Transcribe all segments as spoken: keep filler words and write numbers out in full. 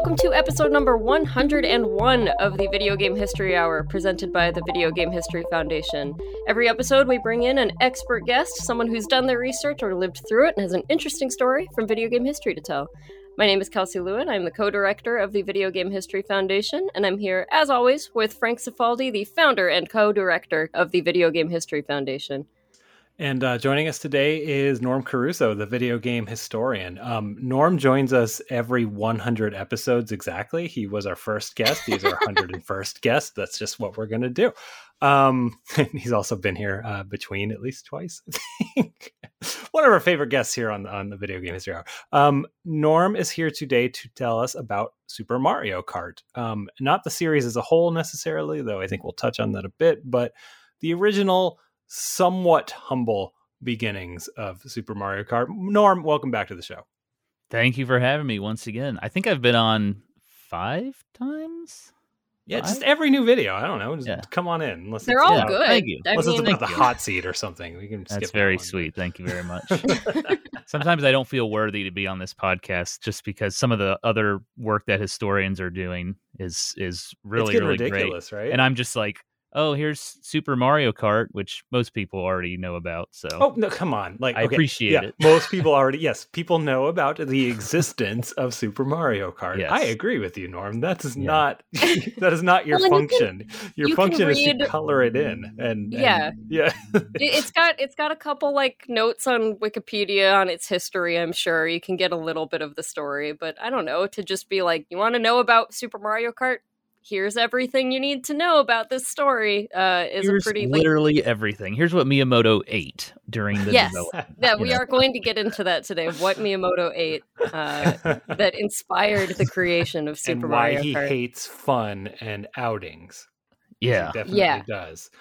welcome to episode number one hundred one of the Video Game History Hour, presented by the Video Game History Foundation. Every episode, we bring in an expert guest, someone who's done their research or lived through it and has an interesting story from video game history to tell. My name is Kelsey Lewin. I'm the co-director of the Video Game History Foundation, and I'm here, as always, with Frank Cifaldi, the founder and co-director of the Video Game History Foundation. And uh, joining us today is Norm Caruso, the video game historian. Um, Norm joins us every one hundred episodes exactly. He was our first guest. He's our one hundred first guest. That's just what we're going to do. Um, and he's also been here uh, between at least twice, I think. One of our favorite guests here on, on the Video Game History Hour. Um, Norm is here today to tell us about Super Mario Kart. Um, not the series as a whole necessarily, though I think we'll touch on that a bit, but the original somewhat humble beginnings of Super Mario Kart. Norm, welcome back to the show. Thank you for having me once again. I think I've been on five times. Yeah, five? just every new video. I don't know. Just yeah. come on in. Unless They're it's, all you know, good. Thank you. I Unless mean, it's about the you. hot seat or something. We can skip That's that very one. sweet. Thank you very much. Sometimes I don't feel worthy to be on this podcast just because some of the other work that historians are doing is is really, it's getting really ridiculous, great. right? And I'm just like, oh, here's Super Mario Kart, which most people already know about. So Oh, no, come on. Like, I okay, appreciate yeah, it. Most people already, yes, people know about the existence of Super Mario Kart. Yes. I agree with you, Norm. That is Yeah. not, that is not your Well, and you can- function. your you can function is to read- color it in. And, and Yeah. yeah. It- it's got it's got a couple like notes on Wikipedia on its history. I'm sure you can get a little bit of the story, but I don't know, to just be like, you want to know about Super Mario Kart? Here's everything you need to know about this story. Uh, is Here's a pretty like, literally everything. Here's what Miyamoto ate during the yes, development. yeah. you We know. are going to get into that today. What Miyamoto ate uh, that inspired the creation of Super and why Mario he Kart. hates fun and outings. Yeah. He definitely Yeah. does.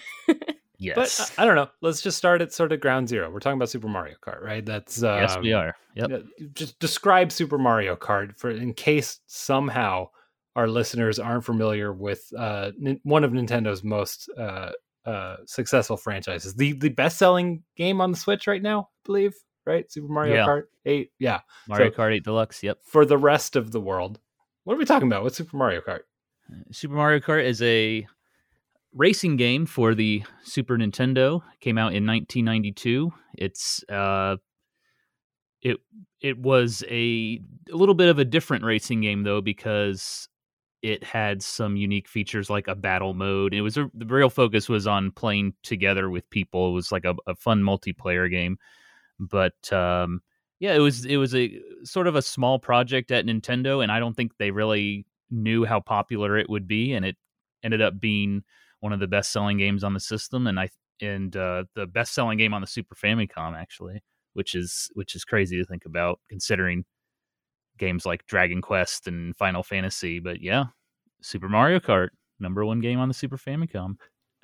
Yes. But uh, I don't know. Let's just start at sort of ground zero. We're talking about Super Mario Kart, right? That's um, yes, we are. Yep. yeah, just describe Super Mario Kart for in case somehow our listeners aren't familiar with uh, nin- one of Nintendo's most uh, uh, successful franchises. The the best selling game on the Switch right now, I believe, right? Super Mario Yeah. Kart eight. Yeah. Mario So- Kart eight Deluxe. Yep. For the rest of the world, what are we talking about? What's Super Mario Kart? Super Mario Kart is a racing game for the Super Nintendo. Came out in nineteen ninety-two. It's uh, it it was a, a little bit of a different racing game though, because it had some unique features like a battle mode. It was a, the real focus was on playing together with people. It was like a, a fun multiplayer game, but um, yeah, it was it was a sort of a small project at Nintendo, and I don't think they really knew how popular it would be, and it ended up being one of the best-selling games on the system, and I and uh, the best-selling game on the Super Famicom actually, which is which is crazy to think about considering games like Dragon Quest and Final Fantasy. But yeah, Super Mario Kart, number one game on the Super Famicom.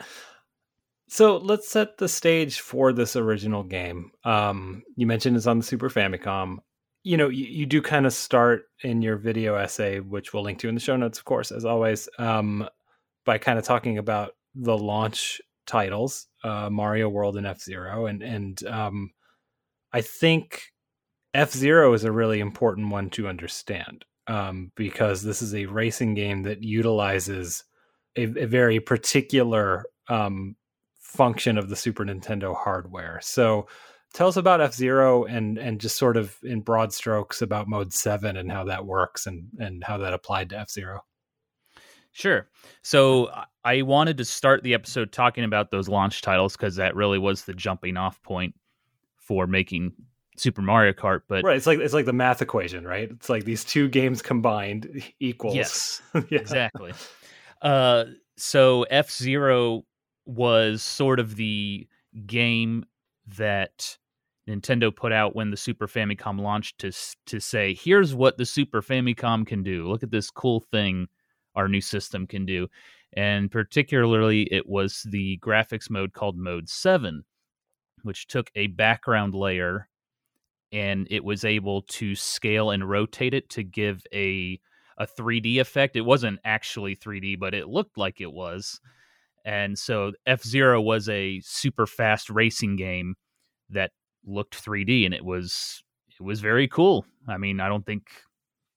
So let's set the stage for this original game. Um, you mentioned it's on the Super Famicom. You know, you, you do kind of start in your video essay, which we'll link to in the show notes, of course, as always, um, by kind of talking about the launch titles, uh, Mario World and F-Zero. And, and um, I think F-Zero is a really important one to understand um, because this is a racing game that utilizes a, a very particular um, function of the Super Nintendo hardware. So tell us about F-Zero and and just sort of in broad strokes about Mode seven and how that works and, and how that applied to F-Zero. Sure. So I wanted to start the episode talking about those launch titles because that really was the jumping off point for making Super Mario Kart. But Right, it's like it's like the math equation, right? It's like these two games combined equals. yes, Yeah. exactly. Uh, so F-Zero was sort of the game that Nintendo put out when the Super Famicom launched to to say, here's what the Super Famicom can do. Look at this cool thing our new system can do. And particularly, it was the graphics mode called Mode seven, which took a background layer and it was able to scale and rotate it to give a a three D effect. It wasn't actually three D, but it looked like it was. And so F-Zero was a super fast racing game that looked three D, and it was it was very cool. I mean, I don't think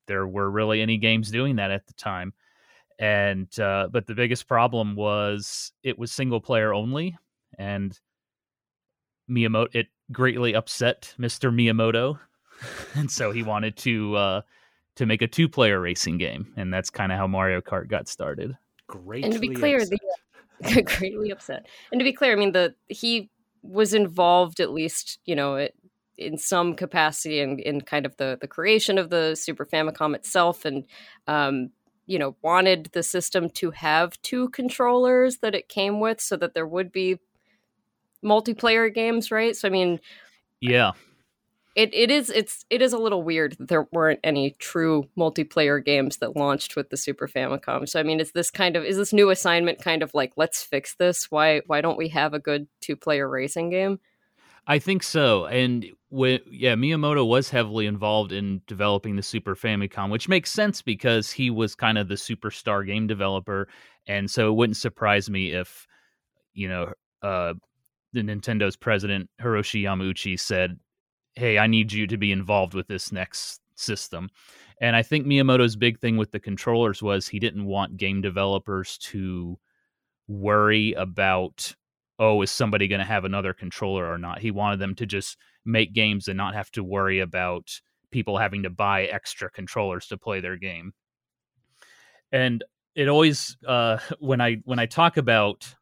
there were really any games doing that at the time. And uh, but the biggest problem was it was single player only, and Miyamoto, it greatly upset Mister Miyamoto, and so he wanted to uh, to make a two player racing game, and that's kind of how Mario Kart got started. Greatly and to be clear, upset. the greatly upset. And to be clear, I mean the he was involved at least, you know, it, in some capacity in, in kind of the the creation of the Super Famicom itself, and um, you know, wanted the system to have two controllers that it came with so that there would be multiplayer games, right? So I mean, yeah, it it is it's it is a little weird that there weren't any true multiplayer games that launched with the Super Famicom. So I mean, is this kind of is this new assignment kind of like, let's fix this? Why why don't we have a good two player racing game? I think so. And when, yeah, Miyamoto was heavily involved in developing the Super Famicom, which makes sense because he was kind of the superstar game developer. And so it wouldn't surprise me if, you know, uh, the Nintendo's president, Hiroshi Yamauchi, said, hey, I need you to be involved with this next system. And I think Miyamoto's big thing with the controllers was he didn't want game developers to worry about, oh, is somebody going to have another controller or not? He wanted them to just make games and not have to worry about people having to buy extra controllers to play their game. And it always, uh, when I when I talk about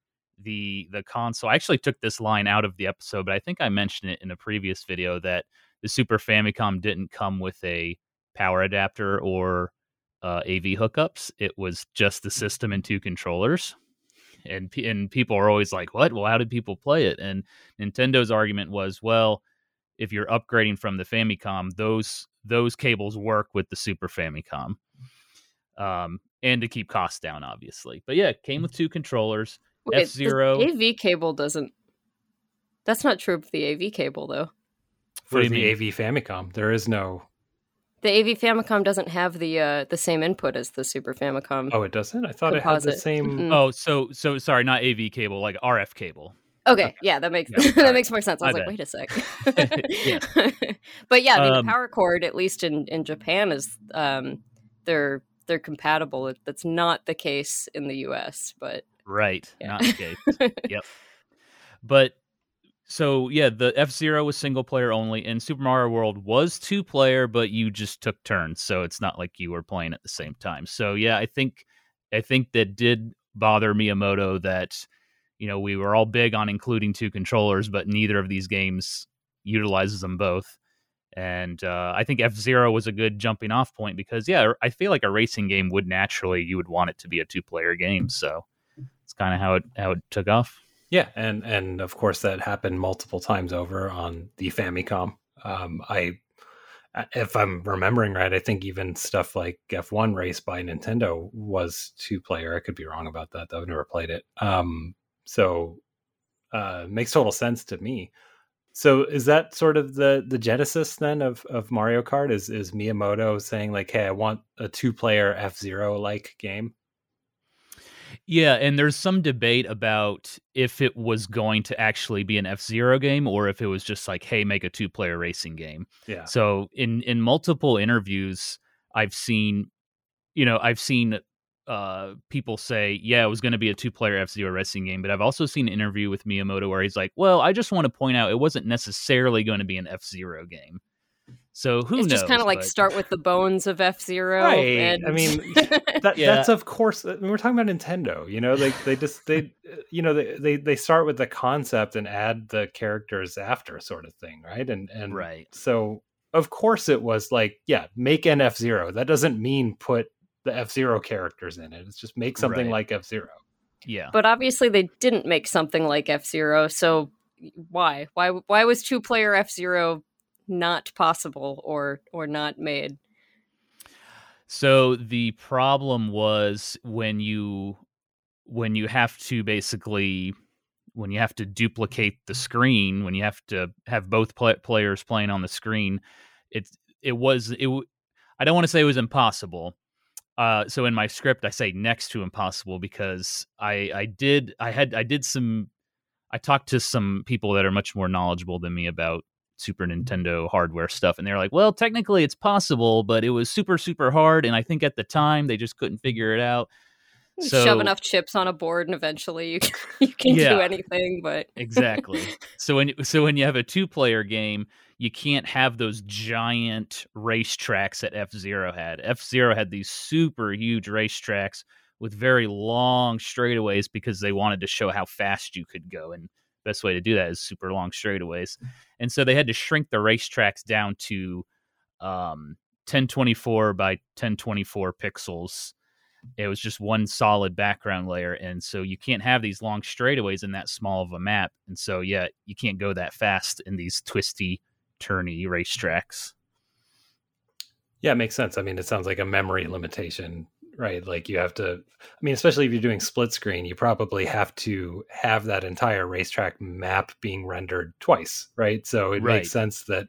the the console, I actually took this line out of the episode, but I think I mentioned it in a previous video that the Super Famicom didn't come with a power adapter or uh, A V hookups. It was just the system and two controllers. And and people are always like, what? Well, how did people play it? And Nintendo's argument was, well, if you're upgrading from the Famicom, those those cables work with the Super Famicom. Um, and to keep costs down, obviously. But yeah, it came with two controllers. Wait, F-Zero. the A V cable doesn't... That's not true of the A V cable, though. For What do you the mean? A V Famicom, there is no... The A V Famicom doesn't have the uh, the same input as the Super Famicom. Oh, it doesn't? I thought it Composite. had the same... Mm-mm. Oh, so so sorry, not A V cable, like R F cable. Okay, yeah, that makes Yeah, that alright. makes more sense. I was My like, bad. wait a sec. Yeah. But yeah, I mean, Um, the power cord, at least in, in Japan, is um, they're they're compatible. It- That's not the case in the U S. But Right, yeah. not the case. Yep. But so yeah, the F-Zero was single player only, and Super Mario World was two player, but you just took turns, so it's not like you were playing at the same time. So yeah, I think I think that did bother Miyamoto that, you know, we were all big on including two controllers, but neither of these games utilizes them both. And uh, I think F-Zero was a good jumping off point because yeah, I feel like a racing game would naturally, you would want it to be a two player game. So it's kind of how it how it took off. Yeah, and and of course that happened multiple times over on the Famicom. Um, I, if I'm remembering right, I think even stuff like F one Race by Nintendo was two player. I could be wrong about that, though. I've never played it. Um, so uh, makes total sense to me. So is that sort of the the genesis then of of Mario Kart? Is is Miyamoto saying like, hey, I want a two player F-Zero like game? Yeah, and there's some debate about if it was going to actually be an F-Zero game or if it was just like, hey, make a two-player racing game. Yeah. So in in multiple interviews, I've seen, you know, I've seen uh, people say, yeah, it was going to be a two-player F-Zero racing game, but I've also seen an interview with Miyamoto where he's like, well, I just want to point out it wasn't necessarily going to be an F-Zero game. So who it's knows? just kind of like but- start with the bones of F-Zero. Right. And... I mean, that, Yeah. that's of course. I mean, we're talking about Nintendo. You know, they they just they you know they, they they start with the concept and add the characters after, sort of thing, right? And and Right. So of course it was like, yeah, make an F-Zero. That doesn't mean put the F-Zero characters in it. It's just make something Right. like F-Zero. Yeah. But obviously they didn't make something like F-Zero, so why? Why why was two-player F-Zero not possible or or not made? So the problem was when you when you have to basically when you have to duplicate the screen, when you have to have both pl- players playing on the screen, it it was it w- I don't want to say it was impossible. Uh, so in my script I say next to impossible because I I did I had I did some I talked to some people that are much more knowledgeable than me about Super Nintendo hardware stuff. And they're like, well, technically it's possible, but it was super, super hard. And I think at the time they just couldn't figure it out. You So, shove enough chips on a board and eventually you can, you can Yeah. do anything. But exactly. So when so when you have a two-player game, you can't have those giant racetracks that F-Zero had. F-Zero had these super huge racetracks with very long straightaways because they wanted to show how fast you could go. And best way to do that is super long straightaways. And so they had to shrink the racetracks down to um, ten twenty-four by ten twenty-four pixels. It was just one solid background layer. And so you can't have these long straightaways in that small of a map. And so, yeah, you can't go that fast in these twisty, turny racetracks. Yeah, it makes sense. I mean, it sounds like a memory limitation, right? Like you have to, I mean, especially if you're doing split screen, you probably have to have that entire racetrack map being rendered twice, right? So it Right. makes sense that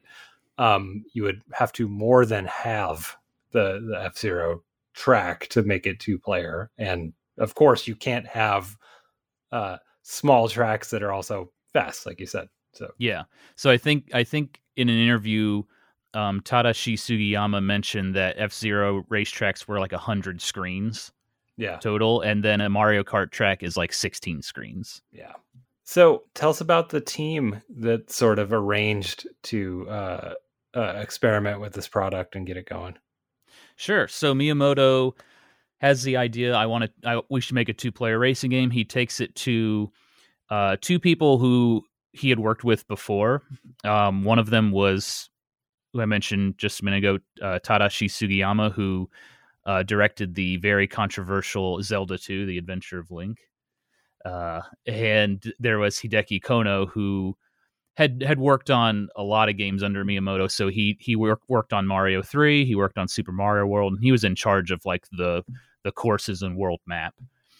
um, you would have to more than have the, the F-Zero track to make it two player. And of course, you can't have uh, small tracks that are also fast, like you said. So Yeah. So I think I think in an interview, um, Tadashi Sugiyama mentioned that F-Zero racetracks were like one hundred screens yeah. total, and then a Mario Kart track is like sixteen screens. Yeah. So tell us about the team that sort of arranged to uh, uh, experiment with this product and get it going. Sure. So Miyamoto has the idea. I want to. I, we should make a two-player racing game. He takes it to uh, two people who he had worked with before. Um, one of them was who I mentioned just a minute ago, uh, Tadashi Sugiyama, who uh, directed the very controversial Zelda two: The Adventure of Link. Uh, and there was Hideki Kono, who had had worked on a lot of games under Miyamoto. So he he work, worked on Mario three, he worked on Super Mario World, and he was in charge of like the the courses and world map.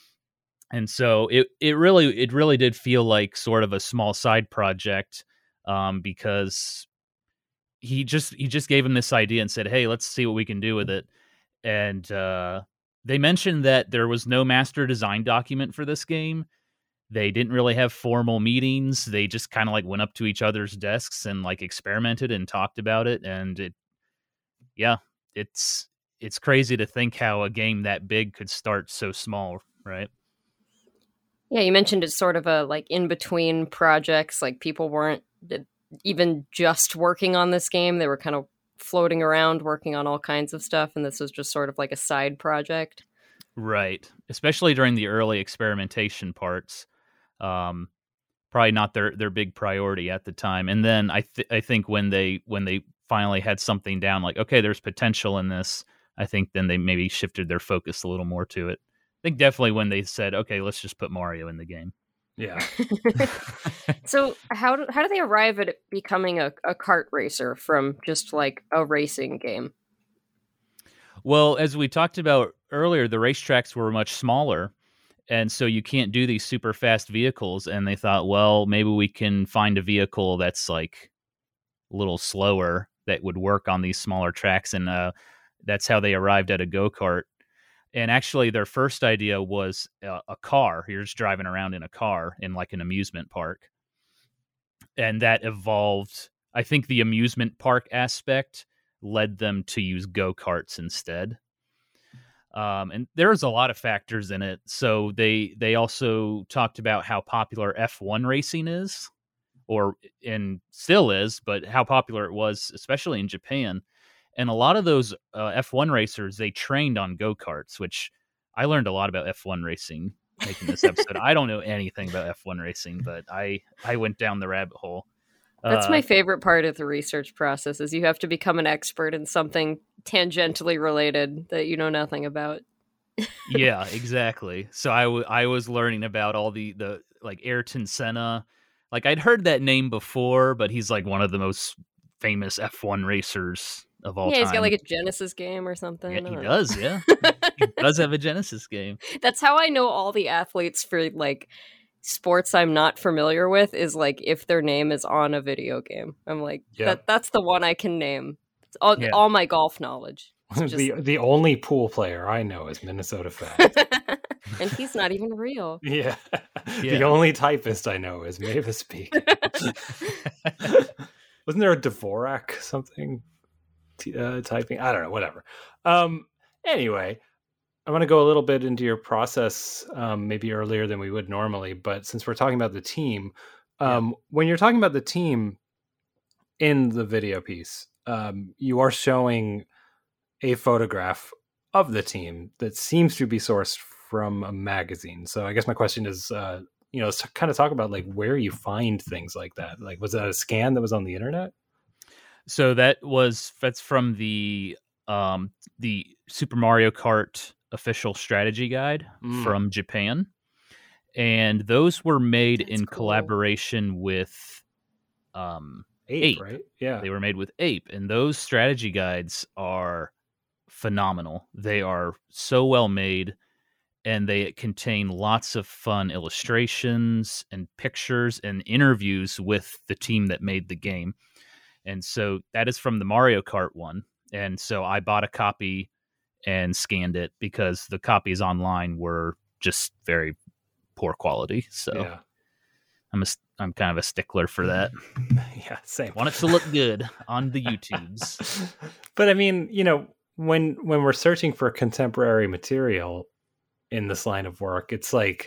And so it it really it really did feel like sort of a small side project, um, because he just he just gave him this idea and said, "Hey, let's see what we can do with it." And uh, they mentioned that there was no master design document for this game. They didn't really have formal meetings. They just kind of like went up to each other's desks and like experimented and talked about it. And it, yeah, it's it's crazy to think how a game that big could start so small, right? yeah, you mentioned it's sort of a like in between projects. Like people weren't even just working on this game; they were kind of floating around, working on all kinds of stuff, and this was just sort of like a side project. Right, especially during the early experimentation parts. Um, probably not their, their big priority at the time. And then I th- I think when they when they finally had something down, like, okay, there's potential in this, I think then they maybe shifted their focus a little more to it. I think definitely when they said, okay, let's just put Mario in the game. Yeah. So how do, how do they arrive at it becoming a, a kart racer from just like a racing game? Well, as we talked about earlier, the racetracks were much smaller. And so you can't do these super fast vehicles. And they thought, well, maybe we can find a vehicle that's like a little slower that would work on these smaller tracks. And uh, that's how they arrived at a go-kart. And actually, their first idea was a, a car. You're just driving around in a car in like an amusement park. And that evolved. I think the amusement park aspect led them to use go-karts instead. Um, and there's a lot of factors in it. So they they also talked about how popular F one racing is, or and still is, but how popular it was, especially in Japan. And a lot of those uh, F one racers, they trained on go-karts, which I learned a lot about F one racing making this episode. I don't know anything about F one racing, but I, I went down the rabbit hole. That's uh, my favorite part of the research process is you have to become an expert in something tangentially related that you know nothing about. Yeah, exactly. So I, w- I was learning about all the, the like Ayrton Senna. Like I'd heard that name before, but he's like one of the most famous F one racers of all yeah, time. he's got like a Genesis game or something. Yeah, he I don't does, know. yeah. He does have a Genesis game. That's how I know all the athletes for like sports I'm not familiar with is like if their name is on a video game. I'm like, Yeah. that that's the one I can name. It's all, Yeah. all my golf knowledge. It's just- the the only pool player I know is Minnesota Fat. and he's not even real. Yeah. Yeah. The only typist I know is Mavis Peak. Wasn't there a Dvorak something t- uh, typing? I don't know, whatever. Um, anyway, I want to go a little bit into your process, um, maybe earlier than we would normally, but since we're talking about the team, um, yeah. when you're talking about the team in the video piece, um, you are showing a photograph of the team that seems to be sourced from a magazine. So I guess my question is, uh, you know, let's kind of talk about like where you find things like that. Like, was that a scan that was on the internet? So that was, that's from the, um, the Super Mario Kart official strategy guide mm. from Japan. And those were made That's in cool. collaboration with, um, Ape, Ape, right? Yeah. They were made with Ape, and those strategy guides are phenomenal. They are so well made, and they contain lots of fun illustrations and pictures and interviews with the team that made the game. And so that is from the Mario Kart one. And so I bought a copy and scanned it because the copies online were just very poor quality. So yeah. I'm a, I'm kind of a stickler for that. Yeah, same. Want it to look good on the YouTubes. But I mean, you know, when when we're searching for contemporary material in this line of work, it's like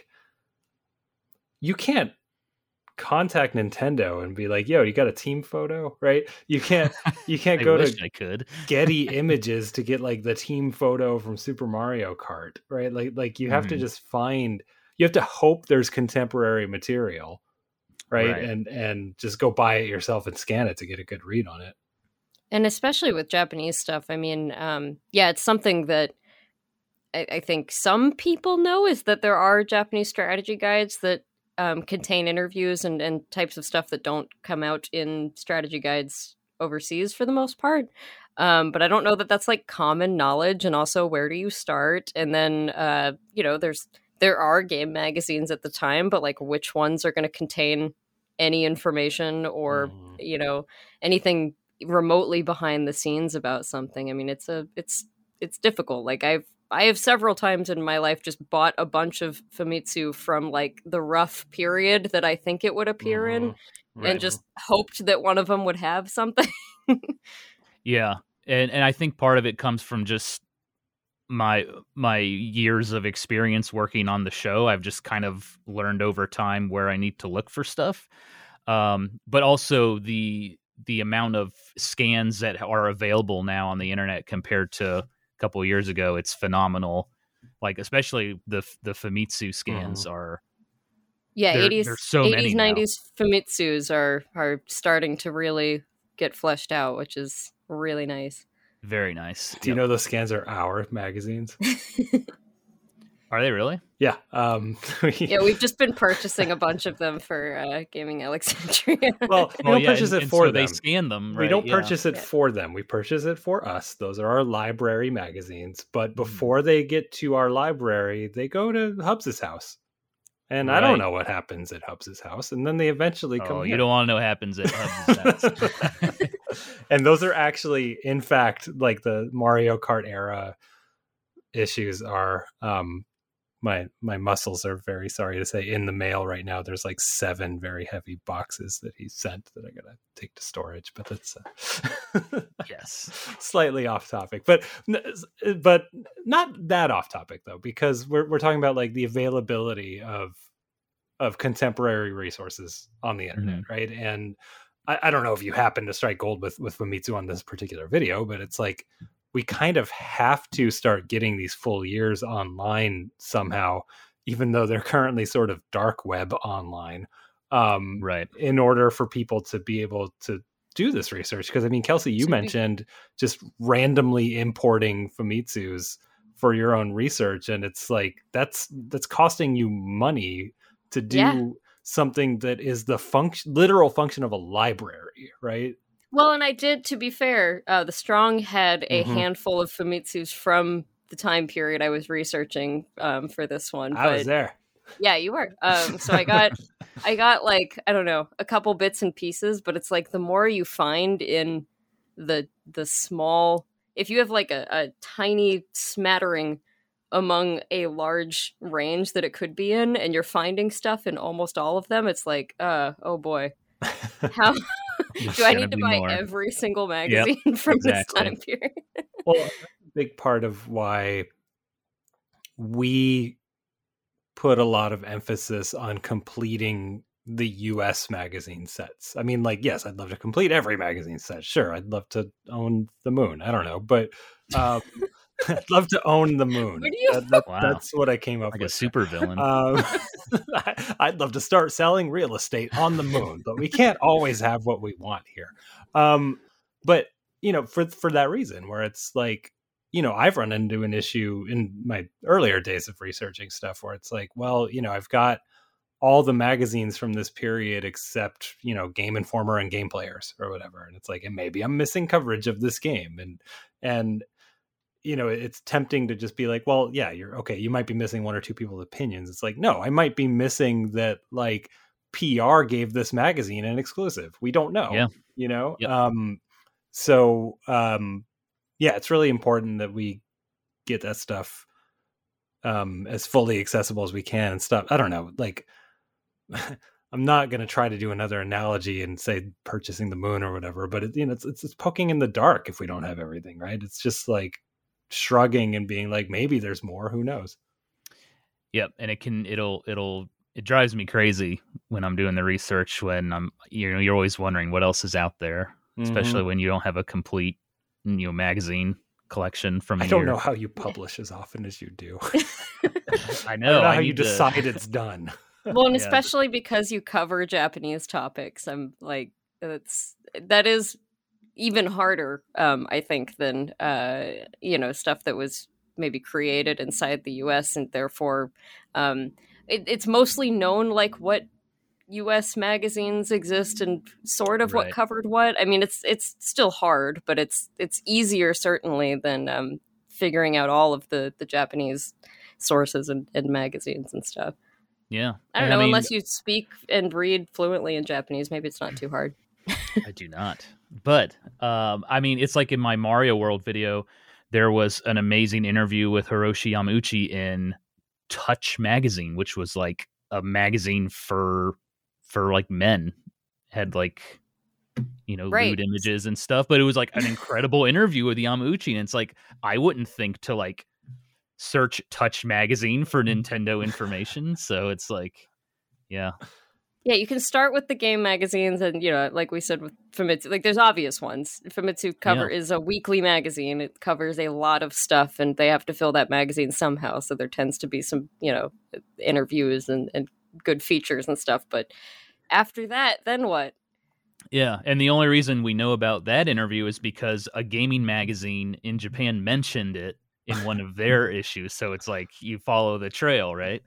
you can't contact Nintendo and be like, yo, you got a team photo, right? You can't you can't go to I could. Getty Images to get like the team photo from Super Mario Kart, right? Like like you have mm-hmm. to just find, you have to hope there's contemporary material, right? right? And and just go buy it yourself and scan it to get a good read on it. And especially with Japanese stuff, I mean, um, yeah, it's something that I, I think some people know, is that there are Japanese strategy guides that um, contain interviews and, and types of stuff that don't come out in strategy guides overseas for the most part. Um, but I don't know that that's like common knowledge. And also, where do you start? And then, uh, you know, there's there are game magazines at the time, but like which ones are going to contain any information or, mm. you know, anything remotely behind the scenes about something. I mean, it's a it's it's difficult. Like I've I have several times in my life just bought a bunch of Famitsu from like the rough period that I think it would appear mm-hmm. in, right. and just hoped that one of them would have something. Yeah, and and I think part of it comes from just my my years of experience working on the show. I've just kind of learned over time where I need to look for stuff, um, but also the the amount of scans that are available now on the internet compared to a couple of years ago, it's phenomenal. Like, especially the the Famitsu scans mm. are yeah eighties so eighties nineties Famitsus are are starting to really get fleshed out, which is really nice. Very nice. Do you yep. know those scans are our magazines? Are they really? Yeah. Um, yeah, we've just been purchasing a bunch of them for uh, Gaming Alexandria. Well, we well, don't yeah, purchase and, it and for so them. They scan them, right? We don't yeah. purchase it yeah. for them. We purchase it for us. Those are our library magazines. But before mm. they get to our library, they go to Hubs's house. And right. I don't know what happens at Hubs's house. And then they eventually come Oh, here. You don't want to know what happens at Hubs's house. And those are actually, in fact, like the Mario Kart era issues are... Um, My my muscles are very sorry to say in the mail right now. There's like seven very heavy boxes that he sent that I gotta take to storage. But that's uh, yes, slightly off topic, but but not that off topic though, because we're we're talking about like the availability of of contemporary resources on the internet, mm-hmm. right? And I, I don't know if you happen to strike gold with with Famitsu on this particular video, but it's like, we kind of have to start getting these full years online somehow, even though they're currently sort of dark web online, um, right? In order for people to be able to do this research. Because I mean, Kelsey, you so mentioned just randomly importing Famitsus for your own research, and it's like that's that's costing you money to do yeah. something that is the function, literal function of a library, right? Well, and I did, to be fair, uh, the Strong had a mm-hmm. handful of Famitsus from the time period I was researching um, for this one. I but, was there. Yeah, you were. Um, so I got, I got like, I don't know, a couple bits and pieces, but it's like the more you find in the the small, if you have like a, a tiny smattering among a large range that it could be in, and you're finding stuff in almost all of them, it's like, uh, oh boy. How Do I need to buy more. every single magazine yep, from exactly. this time period? Well, that's a big part of why we put a lot of emphasis on completing the U S magazine sets. I mean, like, yes, I'd love to complete every magazine set. Sure, I'd love to own the moon. I don't know, but um, I'd love to own the moon. That, that, wow. That's what I came up like with. Like a super villain. Um, I, I'd love to start selling real estate on the moon, but we can't always have what we want here. Um, but, you know, for for that reason, where it's like, you know, I've run into an issue in my earlier days of researching stuff where it's like, well, you know, I've got all the magazines from this period except, you know, Game Informer and Game Players or whatever. And it's like, and maybe I'm missing coverage of this game. And, and, you know, it's tempting to just be like, well, yeah, you're okay. You might be missing one or two people's opinions. It's like, no, I might be missing that, like, P R gave this magazine an exclusive. We don't know, yeah. you know? Yep. Um, so, um, yeah, it's really important that we get that stuff um, as fully accessible as we can and stuff. I don't know, like, I'm not going to try to do another analogy and say purchasing the moon or whatever, but it, you know, it's, it's it's poking in the dark if we don't have everything, right? It's just like shrugging and being like, maybe there's more. Who knows? Yep, and it can it'll it'll it drives me crazy when I'm doing the research. When I'm you know you're always wondering what else is out there, especially mm-hmm. when you don't have a complete you know magazine collection from. I don't know how you publish as often as you do. I know, I don't know I how you to... decide it's done. Well, and yeah. especially because you cover Japanese topics, I'm like, it's that is even harder, um, I think, than uh, you know stuff that was maybe created inside the U S and therefore um, it, it's mostly known like what U S magazines exist and sort of right. what covered what. I mean, it's it's still hard, but it's it's easier certainly than um, figuring out all of the the Japanese sources and, and magazines and stuff. Yeah. I don't and know, I mean, unless you speak and read fluently in Japanese, maybe it's not too hard. I do not. But, um, I mean, it's like in my Mario World video, there was an amazing interview with Hiroshi Yamauchi in Touch magazine, which was like a magazine for, for like men. Had like, you know, right. lewd images and stuff, but it was like an incredible interview with Yamauchi. And it's like, I wouldn't think to like, search Touch magazine for Nintendo information. So it's like, yeah. Yeah, you can start with the game magazines and, you know, like we said with Famitsu, like there's obvious ones. Famitsu cover yeah. is a weekly magazine. It covers a lot of stuff and they have to fill that magazine somehow. So there tends to be some, you know, interviews and, and good features and stuff. But after that, then what? Yeah, and the only reason we know about that interview is because a gaming magazine in Japan mentioned it in one of their issues. So it's like you follow the trail, right?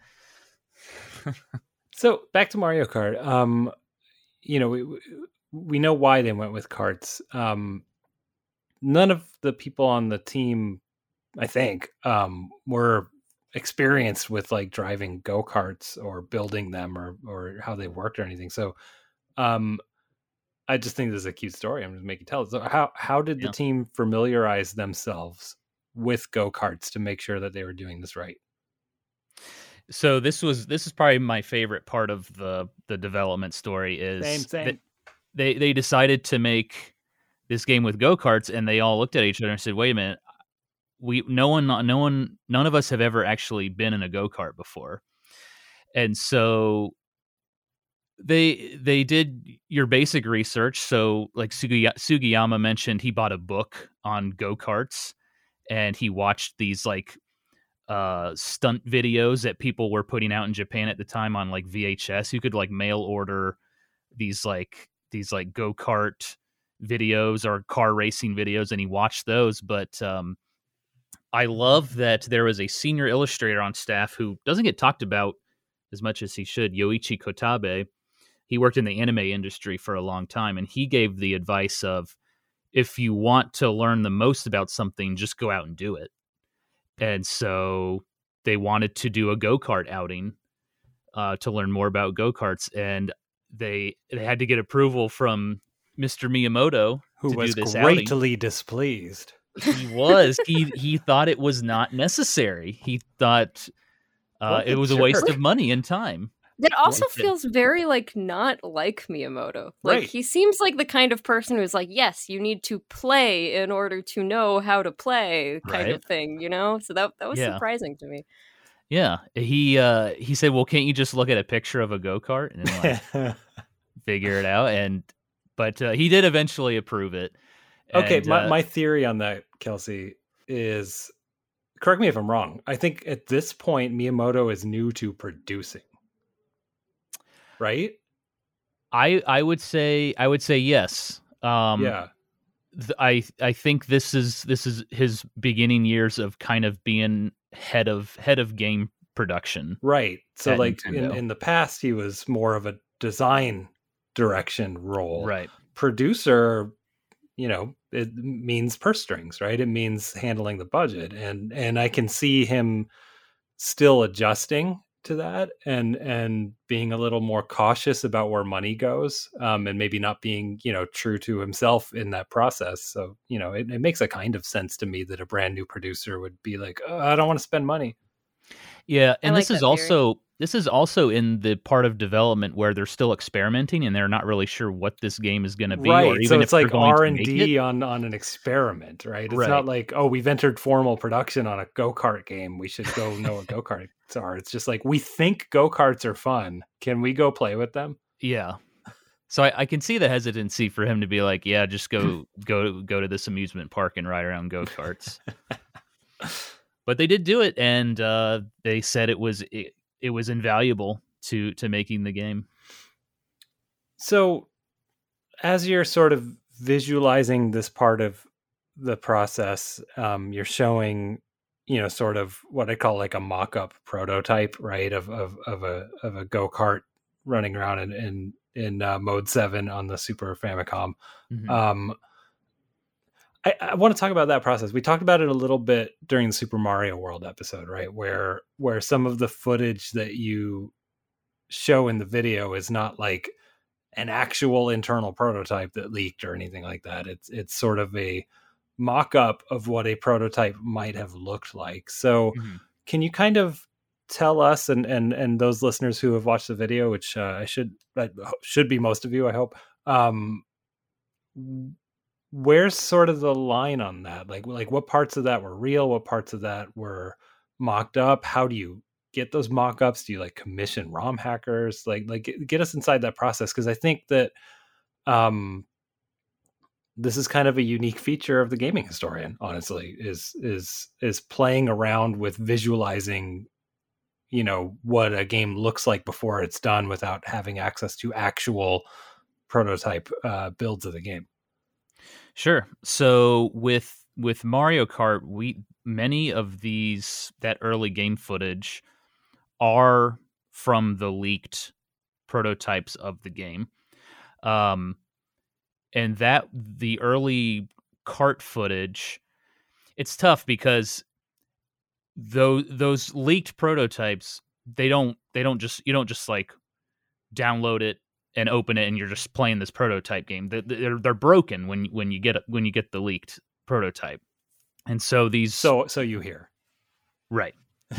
So back to Mario Kart. Um, you know, we we know why they went with karts. Um, none of the people on the team, I think, um, were experienced with like driving go-karts or building them or or how they worked or anything. So um, I just think this is a cute story. I'm just making tell it. So how how did yeah. the team familiarize themselves with go-karts to make sure that they were doing this right? So this was this is probably my favorite part of the the development story is same, same. that they they decided to make this game with go-karts and they all looked at each other and said, wait a minute, we no one no one none of us have ever actually been in a go-kart before. And so they they did your basic research. So like Sugi, Sugiyama mentioned, he bought a book on go-karts and he watched these like uh, stunt videos that people were putting out in Japan at the time on like V H S. You could like mail order these like these like go-kart videos or car racing videos, and he watched those. But um, I love that there was a senior illustrator on staff who doesn't get talked about as much as he should, Yoichi Kotabe. He worked in the anime industry for a long time, and he gave the advice of, if you want to learn the most about something, just go out and do it. And so they wanted to do a go-kart outing uh, to learn more about go-karts, and they they had to get approval from Mister Miyamoto, who to was do this greatly outing. displeased. He was. he he thought it was not necessary. He thought uh, it was jerk. a waste of money and time. That also Like that. feels very like not like Miyamoto. Like Right. he seems like the kind of person who's like, yes, you need to play in order to know how to play, kind Right. of thing, you know? So that that was Yeah. surprising to me. Yeah, he uh, he said, "Well, can't you just look at a picture of a go-kart and then like figure it out?" And but uh, he did eventually approve it. Okay, And, my, uh, my theory on that, Kelsey, is, correct me if I'm wrong, I think at this point Miyamoto is new to producing, right? I I would say I would say yes. Um, Yeah. th- I I think this is this is his beginning years of kind of being head of head of game production. Right. So At like in, Nintendo. in the past he was more of a design direction role. Right. Producer, you know, it means purse strings, right? It means handling the budget. And and I can see him still adjusting to that and and being a little more cautious about where money goes, um, and maybe not being, you know, true to himself in that process. So, you know, it, it makes a kind of sense to me that a brand new producer would be like, oh, I don't want to spend money. Yeah, I and like this is that theory. also this is also in the part of development where they're still experimenting and they're not really sure what this game is going to be, or Right. even So if it's they're like going R to and make D it. on on an experiment, right? It's Right. not like, oh, we've entered formal production on a go-kart game, we should go know what go-karts are. It's just like, we think go-karts are fun. Can we go play with them? Yeah. So I, I can see the hesitancy for him to be like, yeah, just go go go to this amusement park and ride around go karts. But they did do it, and uh, they said it was it, it was invaluable to to making the game. So as you're sort of visualizing this part of the process, um, you're showing, you know, sort of what I call like a mock-up prototype, right, of of of a of a go-kart running around in in, in uh, mode seven on the Super Famicom. Mhm. Um, I, I want to talk about that process. We talked about it a little bit during the Super Mario World episode, right, where where some of the footage that you show in the video is not like an actual internal prototype that leaked or anything like that. It's it's sort of a mock-up of what a prototype might have looked like. So Mhm. can you kind of tell us and and and those listeners who have watched the video, which uh, I should I should be most of you, I hope, um where's sort of the line on that? Like like what parts of that were real, what parts of that were mocked up? How do you get those mock-ups? Do you like commission ROM hackers? Like like get, get us inside that process, because I think that um this is kind of a unique feature of the gaming historian, honestly, is is is playing around with visualizing, you know, what a game looks like before it's done without having access to actual prototype uh, builds of the game. Sure. So with with Mario Kart, we many of these that early game footage are from the leaked prototypes of the game. Um, and that the early kart footage, it's tough because those those leaked prototypes, they don't they don't just you don't just like download it and open it and you're just playing this prototype game. They- They're they're broken when when you get when you get the leaked prototype. And so these So so you hear. right.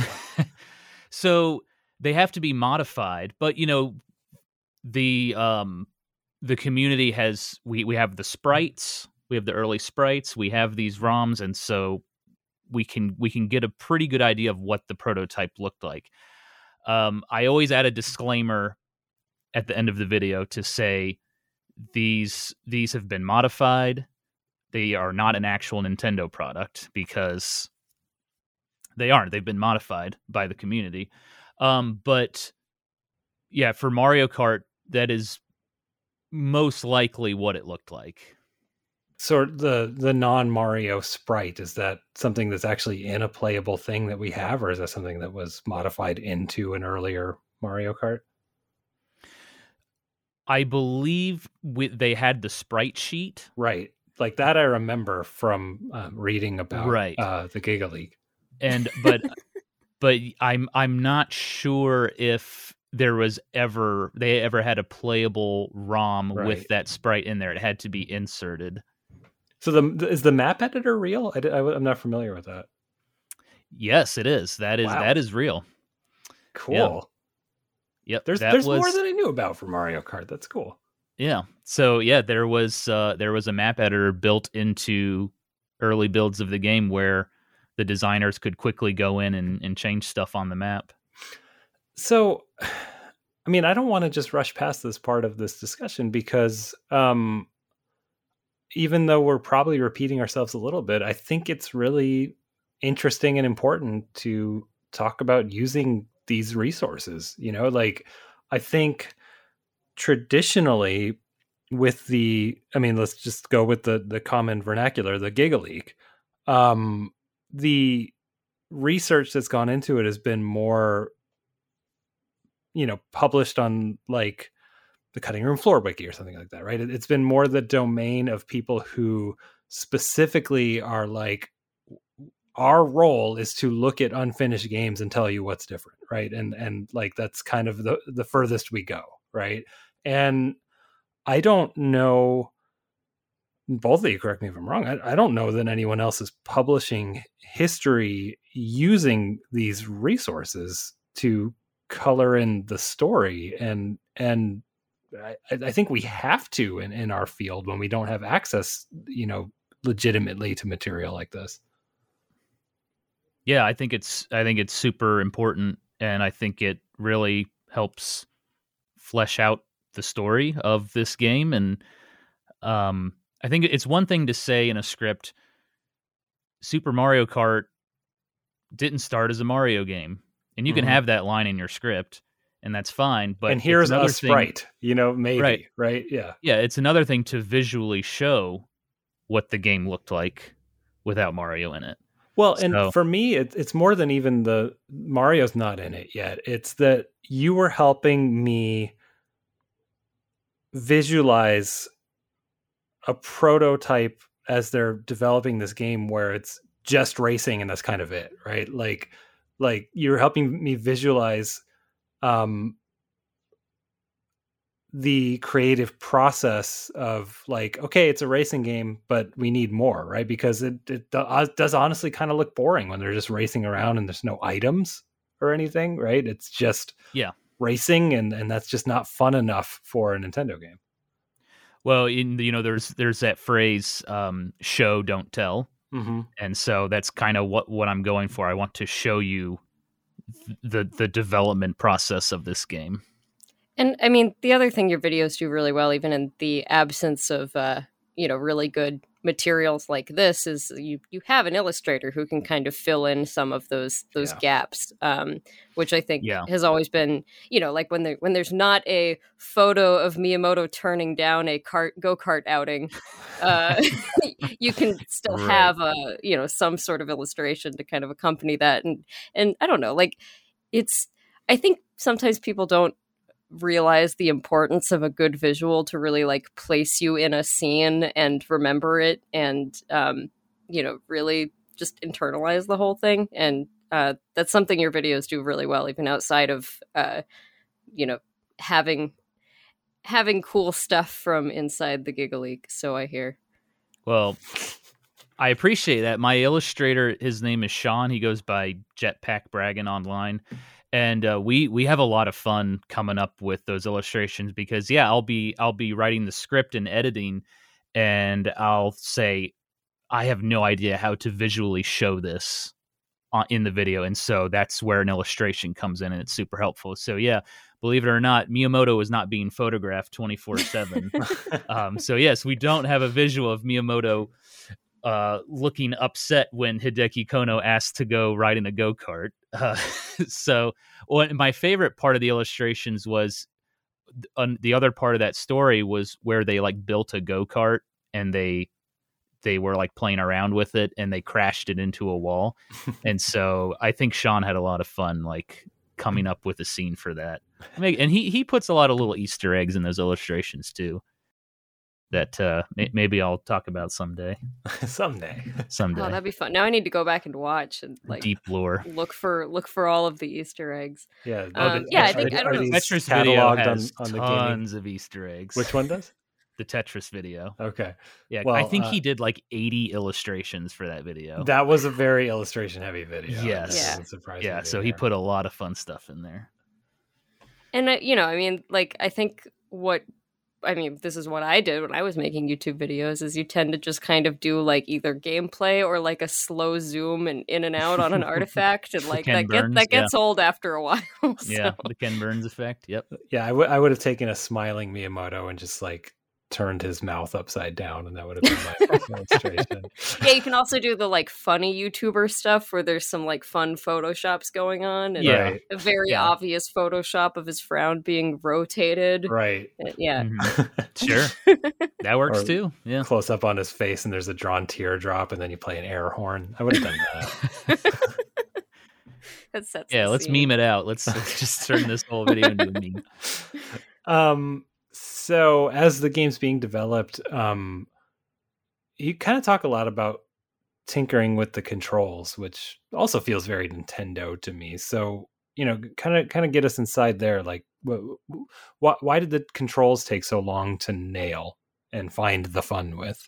So they have to be modified, but you know the um the community has we we have the sprites, we have the early sprites, we have these ROMs, and so we can we can get a pretty good idea of what the prototype looked like. Um, I always add a disclaimer at the end of the video to say these these have been modified. They are not an actual Nintendo product because they aren't. They've been modified by the community. Um, but yeah, for Mario Kart, that is most likely what it looked like. So the the non-Mario sprite, is that something that's actually in a playable thing that we have, or is that something that was modified into an earlier Mario Kart? I believe we, they had the sprite sheet. Right. Like that I remember from uh, reading about Right. uh, the Giga League. And but but I'm I'm not sure if there was ever they ever had a playable ROM Right. with that sprite in there. It had to be inserted. So the is the map editor real? I, I, I'm not familiar with that. Yes, it is. That is Wow. that is real. Cool. Yep. There's that there's was, more than I knew about for Mario Kart. That's cool. Yeah. So yeah, there was uh, there was a map editor built into early builds of the game where the designers could quickly go in and, and change stuff on the map. So, I mean, I don't want to just rush past this part of this discussion because um, even though we're probably repeating ourselves a little bit, I think it's really interesting and important to talk about using these resources. You know, like I think traditionally with the, I mean, let's just go with the the common vernacular, the GigaLeak. Um, the research that's gone into it has been more, you know, published on like the Cutting Room Floor Wiki or something like that, right? It's been more the domain of people who specifically are like, our role is to look at unfinished games and tell you what's different, right? And and like that's kind of the the furthest we go, right? And I don't know, both of you correct me if I'm wrong, I, I don't know that anyone else is publishing history using these resources to color in the story. And and I, I think we have to in, in our field when we don't have access, you know, legitimately to material like this. Yeah, I think it's I think it's super important, and I think it really helps flesh out the story of this game. And um, I think it's one thing to say in a script, Super Mario Kart didn't start as a Mario game, and you mm-hmm. can have that line in your script, and that's fine. But and here's a thing, sprite, you know, maybe right. right? Yeah, yeah. It's another thing to visually show what the game looked like without Mario in it. Well, and so, for me, it, it's more than even the Mario's not in it yet. It's that you were helping me visualize a prototype as they're developing this game where it's just racing and that's kind of it, right? Like, like you're helping me visualize um, the creative process of like, okay, it's a racing game, but we need more, right? Because it, it does honestly kind of look boring when they're just racing around and there's no items or anything, right? It's just yeah racing, and, and that's just not fun enough for a Nintendo game. Well, in you know, there's there's that phrase, um, show, don't tell. Mm-hmm. And so that's kind of what, what I'm going for. I want to show you the the development process of this game. And I mean, the other thing your videos do really well, even in the absence of, uh, you know, really good materials like this, is you you have an illustrator who can kind of fill in some of those those yeah. gaps, um, which I think yeah. has always been, you know, like when there when there's not a photo of Miyamoto turning down a kart go-kart outing, uh, you can still right. have a you know some sort of illustration to kind of accompany that, and and I don't know, like it's I think sometimes people don't realize the importance of a good visual to really like place you in a scene and remember it, and um you know really just internalize the whole thing. And uh that's something your videos do really well, even outside of uh you know having having cool stuff from inside the GigaLeak, so I hear. Well, I appreciate that. My illustrator, his name is Sean. He goes by Jetpack Braggin online. And uh, we we have a lot of fun coming up with those illustrations because yeah, I'll be I'll be writing the script and editing, and I'll say I have no idea how to visually show this on, in the video, and so that's where an illustration comes in, and it's super helpful. So yeah, believe it or not, Miyamoto is not being photographed twenty-four seven. um, so yes, we don't have a visual of Miyamoto uh, looking upset when Hideki Kono asked to go ride in a go-kart. Uh, so well, my favorite part of the illustrations was uh, the other part of that story was where they like built a go-kart and they they were like playing around with it and they crashed it into a wall. And so I think Sean had a lot of fun like coming up with a scene for that. And he he puts a lot of little Easter eggs in those illustrations too that uh, may- maybe I'll talk about someday. someday. Someday. Oh, that'd be fun. Now I need to go back and watch and like deep lore. Look for look for all of the Easter eggs. Yeah. Um, yeah, I think are, I don't know. Tetris video has on, on tons of Easter eggs. Which one does? The Tetris video. Okay. Yeah, well, I think uh, he did like eighty illustrations for that video. That was a very illustration heavy video. Yes. Yeah. Yeah, so he put a lot of fun stuff in there. And, uh, you know, I mean, like, I think what, I mean, this is what I did when I was making YouTube videos, is you tend to just kind of do, like, either gameplay or, like, a slow zoom and in and out on an artifact, and, like, that, Burns, get, that gets yeah. old after a while. So. Yeah, the Ken Burns effect, yep. Yeah, I, w- I would have taken a smiling Miyamoto and just, like, turned his mouth upside down, and that would have been my illustration. Yeah, you can also do the like funny YouTuber stuff where there's some like fun photoshops going on, and yeah. a very yeah. obvious photoshop of his frown being rotated. Right. Yeah. Mm-hmm. Sure. That works or too. Yeah. Close up on his face and there's a drawn teardrop, and then you play an air horn. I would have done that. That sets yeah, the let's scene. meme it out. Let's, let's just turn this whole video into a meme. Um So as the game's being developed, um, you kind of talk a lot about tinkering with the controls, which also feels very Nintendo to me. So, you know, kind of kind of get us inside there. Like, wh- why did the controls take so long to nail and find the fun with?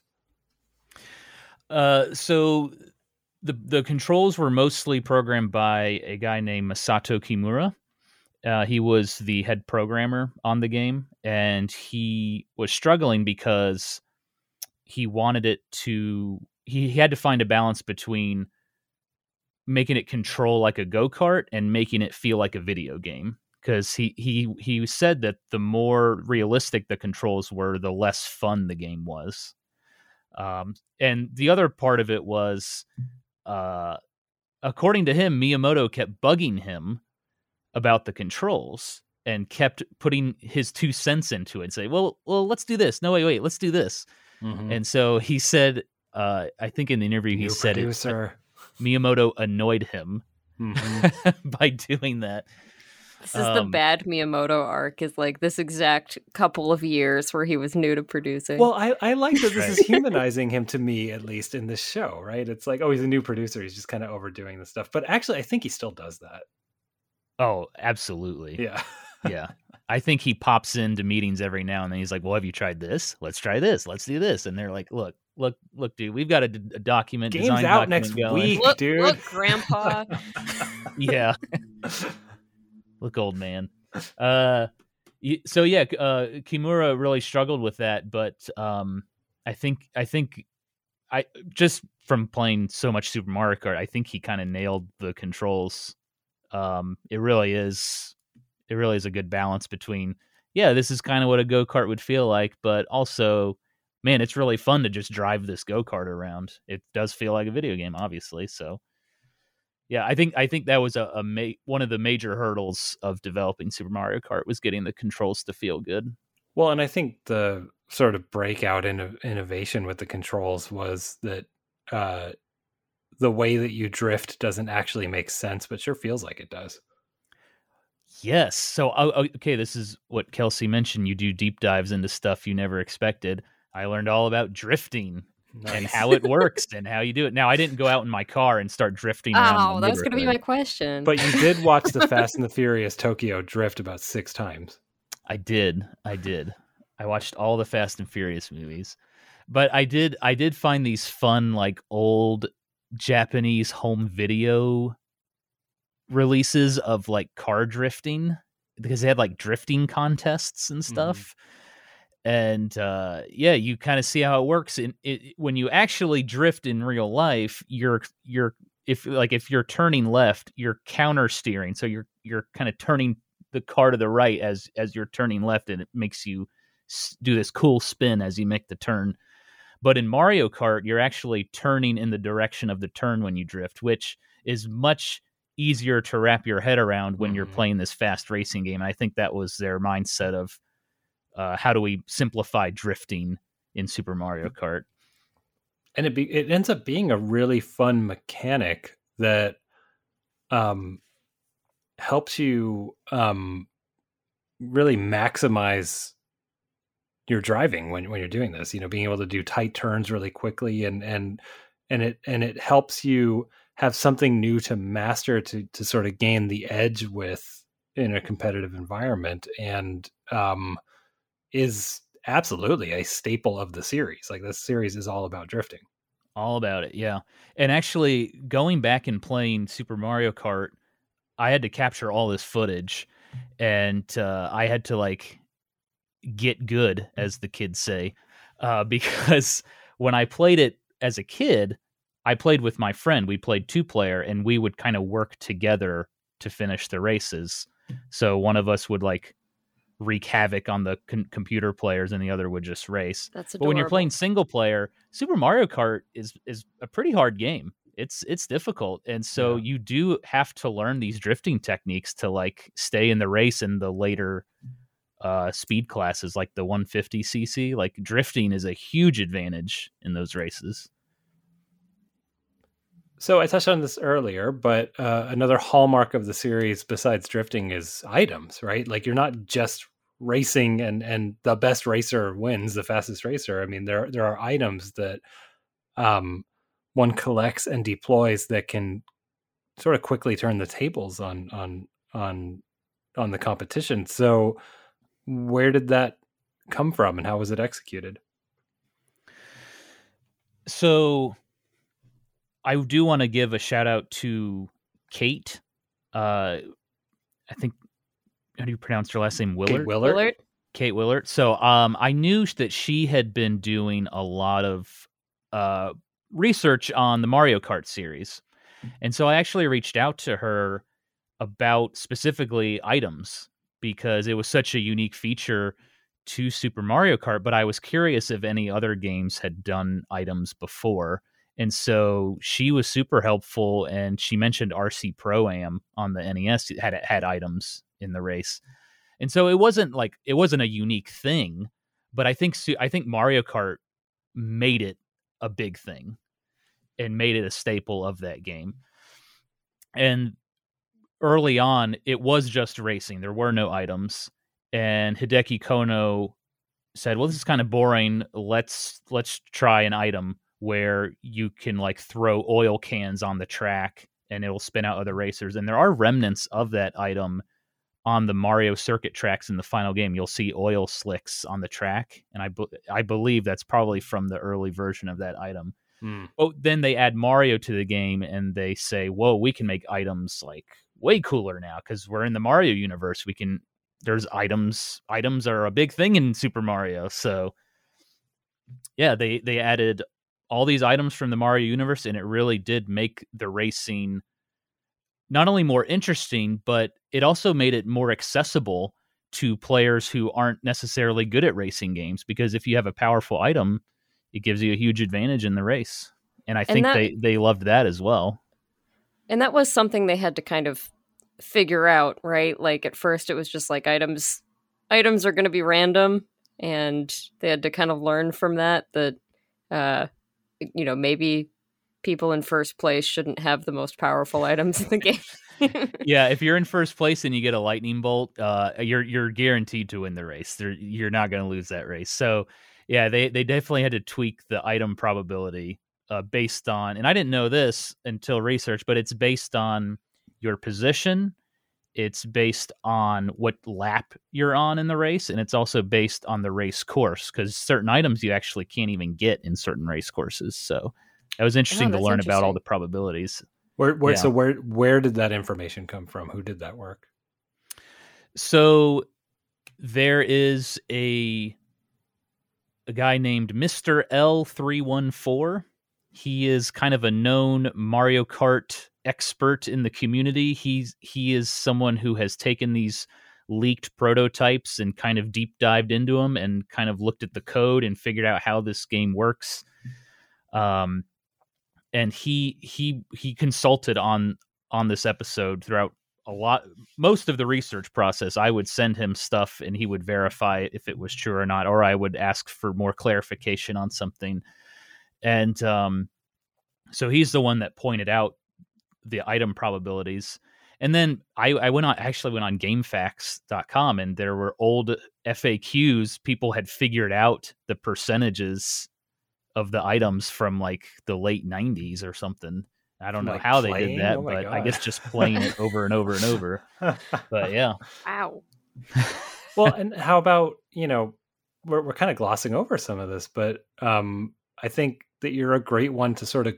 Uh, so the the controls were mostly programmed by a guy named Masato Kimura. Uh, he was the head programmer on the game, and he was struggling because he wanted it to, he, he had to find a balance between making it control like a go-kart and making it feel like a video game. Because he, he, he said that the more realistic the controls were, the less fun the game was. Um, and the other part of it was, uh, according to him, Miyamoto kept bugging him about the controls and kept putting his two cents into it and say, well, well, let's do this. No, wait, wait, let's do this. Mm-hmm. And so he said, uh, I think in the interview, he New said it, Miyamoto annoyed him mm-hmm. by doing that. This is um, the bad Miyamoto arc, is like this exact couple of years where he was new to producing. Well, I, I like that this is humanizing him, to me, at least in this show, right? It's like, oh, he's a new producer. He's just kind of overdoing the stuff. But actually, I think he still does that. Oh, absolutely. Yeah. Yeah. I think he pops into meetings every now and then. He's like, well, have you tried this? Let's try this. Let's do this. And they're like, look, look, look, dude, we've got a, a document. Game's design out document next going. week, look, dude. Look, Grandpa. Yeah. Look, old man. Uh, so, yeah, uh, Kimura really struggled with that. But um, I think, I think, I just from playing so much Super Mario Kart, I think he kind of nailed the controls. Um, it really is, it really is a good balance between, yeah, this is kind of what a go-kart would feel like, but also, man, it's really fun to just drive this go-kart around. It does feel like a video game, obviously. So, yeah, I think I think that was a, a ma- one of the major hurdles of developing Super Mario Kart was getting the controls to feel good. Well, and I think the sort of breakout in innovation with the controls was that uh, the way that you drift doesn't actually make sense, but sure feels like it does. Yes. So, okay, this is what Kelsey mentioned. You do deep dives into stuff you never expected. I learned all about drifting nice. and how it works and how you do it. Now, I didn't go out in my car and start drifting around. Oh, that was going to be my question. But you did watch the Fast and the Furious Tokyo drift about six times. I did. I did. I watched all the Fast and Furious movies. But I did I did find these fun, like, old Japanese home video releases of like car drifting, because they had like drifting contests and stuff. Mm. And uh yeah, you kind of see how it works. And it, when you actually drift in real life, you're you're if like if you're turning left, you're counter steering, so you're you're kind of turning the car to the right as as you're turning left, and it makes you do this cool spin as you make the turn. But in Mario Kart, you're actually turning in the direction of the turn when you drift, which is much easier to wrap your head around when mm-hmm. you're playing this fast racing game. And I think that was their mindset of uh, how do we simplify drifting in Super Mario Kart. And it be, it ends up being a really fun mechanic that um, helps you um, really maximize your driving when when you're doing this. You know, being able to do tight turns really quickly, and and and it and it helps you have something new to master to to sort of gain the edge with in a competitive environment, and um, is absolutely a staple of the series. Like, this series is all about drifting. All about it, yeah. And actually, going back and playing Super Mario Kart, I had to capture all this footage. and uh, I had to like get good, as the kids say, uh, because when I played it as a kid, I played with my friend. We played two player, and we would kind of work together to finish the races. So one of us would like wreak havoc on the con- computer players, and the other would just race. That's But when you're adorable. playing single player, Super Mario Kart is is a pretty hard game. It's it's difficult, and so Yeah. you do have to learn these drifting techniques to like stay in the race in the later uh, speed classes, like the one fifty c c. Like drifting is a huge advantage in those races. So I touched on this earlier, but uh, another hallmark of the series besides drifting is items, right? Like you're not just racing and and the best racer wins, the fastest racer. I mean, there there are items that um, one collects and deploys that can sort of quickly turn the tables on on on on the competition. So where did that come from, and how was it executed? So I do want to give a shout out to Kate. Uh, I think, how do you pronounce her last name? Willard? Kate Willard? Willard? Kate Willard. So um, I knew that she had been doing a lot of uh, research on the Mario Kart series. And so I actually reached out to her about specifically items, because it was such a unique feature to Super Mario Kart. But I was curious if any other games had done items before. And so she was super helpful, and she mentioned R C Pro-Am on the N E S had had items in the race. And so it wasn't like it wasn't a unique thing, but I think I think Mario Kart made it a big thing and made it a staple of that game. And early on, it was just racing. There were no items, and Hideki Kono said, "Well, this is kind of boring. Let's let's try an item where you can like throw oil cans on the track and it'll spin out other racers." And there are remnants of that item on the Mario circuit tracks in the final game. You'll see oil slicks on the track, and I be- I believe that's probably from the early version of that item. Hmm. Oh, then they add Mario to the game, and they say, "Whoa, we can make items like way cooler now because we're in the Mario universe. We can there's items. Items are a big thing in Super Mario." So yeah, they they added all these items from the Mario universe, and it really did make the racing not only more interesting, but it also made it more accessible to players who aren't necessarily good at racing games, because if you have a powerful item, it gives you a huge advantage in the race. And I And think that- they, they loved that as well. And that was something they had to kind of figure out, right? Like at first it was just like items items are going to be random, and they had to kind of learn from that that uh you know, maybe people in first place shouldn't have the most powerful items in the game. Yeah, if you're in first place and you get a lightning bolt, uh, you're you're guaranteed to win the race. They're, you're not going to lose that race. So, yeah, they they definitely had to tweak the item probability uh, based on, and I didn't know this until research, but it's based on your position. It's based on what lap you're on in the race, and it's also based on the race course, because certain items you actually can't even get in certain race courses. So it was interesting Oh, to that's learn about all interesting. the probabilities. Where, where Yeah. so where where did that information come from? Who did that work? So there is a a guy named Mister L three one four. He is kind of a known Mario Kart expert in the community. He's he is someone who has taken these leaked prototypes and kind of deep dived into them and kind of looked at the code and figured out how this game works. Um, and he he he consulted on on this episode throughout a lot most of the research process. I would send him stuff and he would verify if it was true or not, or I would ask for more clarification on something. And um, so he's the one that pointed out the item probabilities. And then I, I went on actually went on GameFAQs dot com, and there were old F A Qs. People had figured out the percentages of the items from like the late nineties or something. I don't know Like how playing? they did that, Oh my but I God. guess just playing it over and over and over. But yeah. Wow. Well, and how about, you know, we're we're kind of glossing over some of this, but um, I think that you're a great one to sort of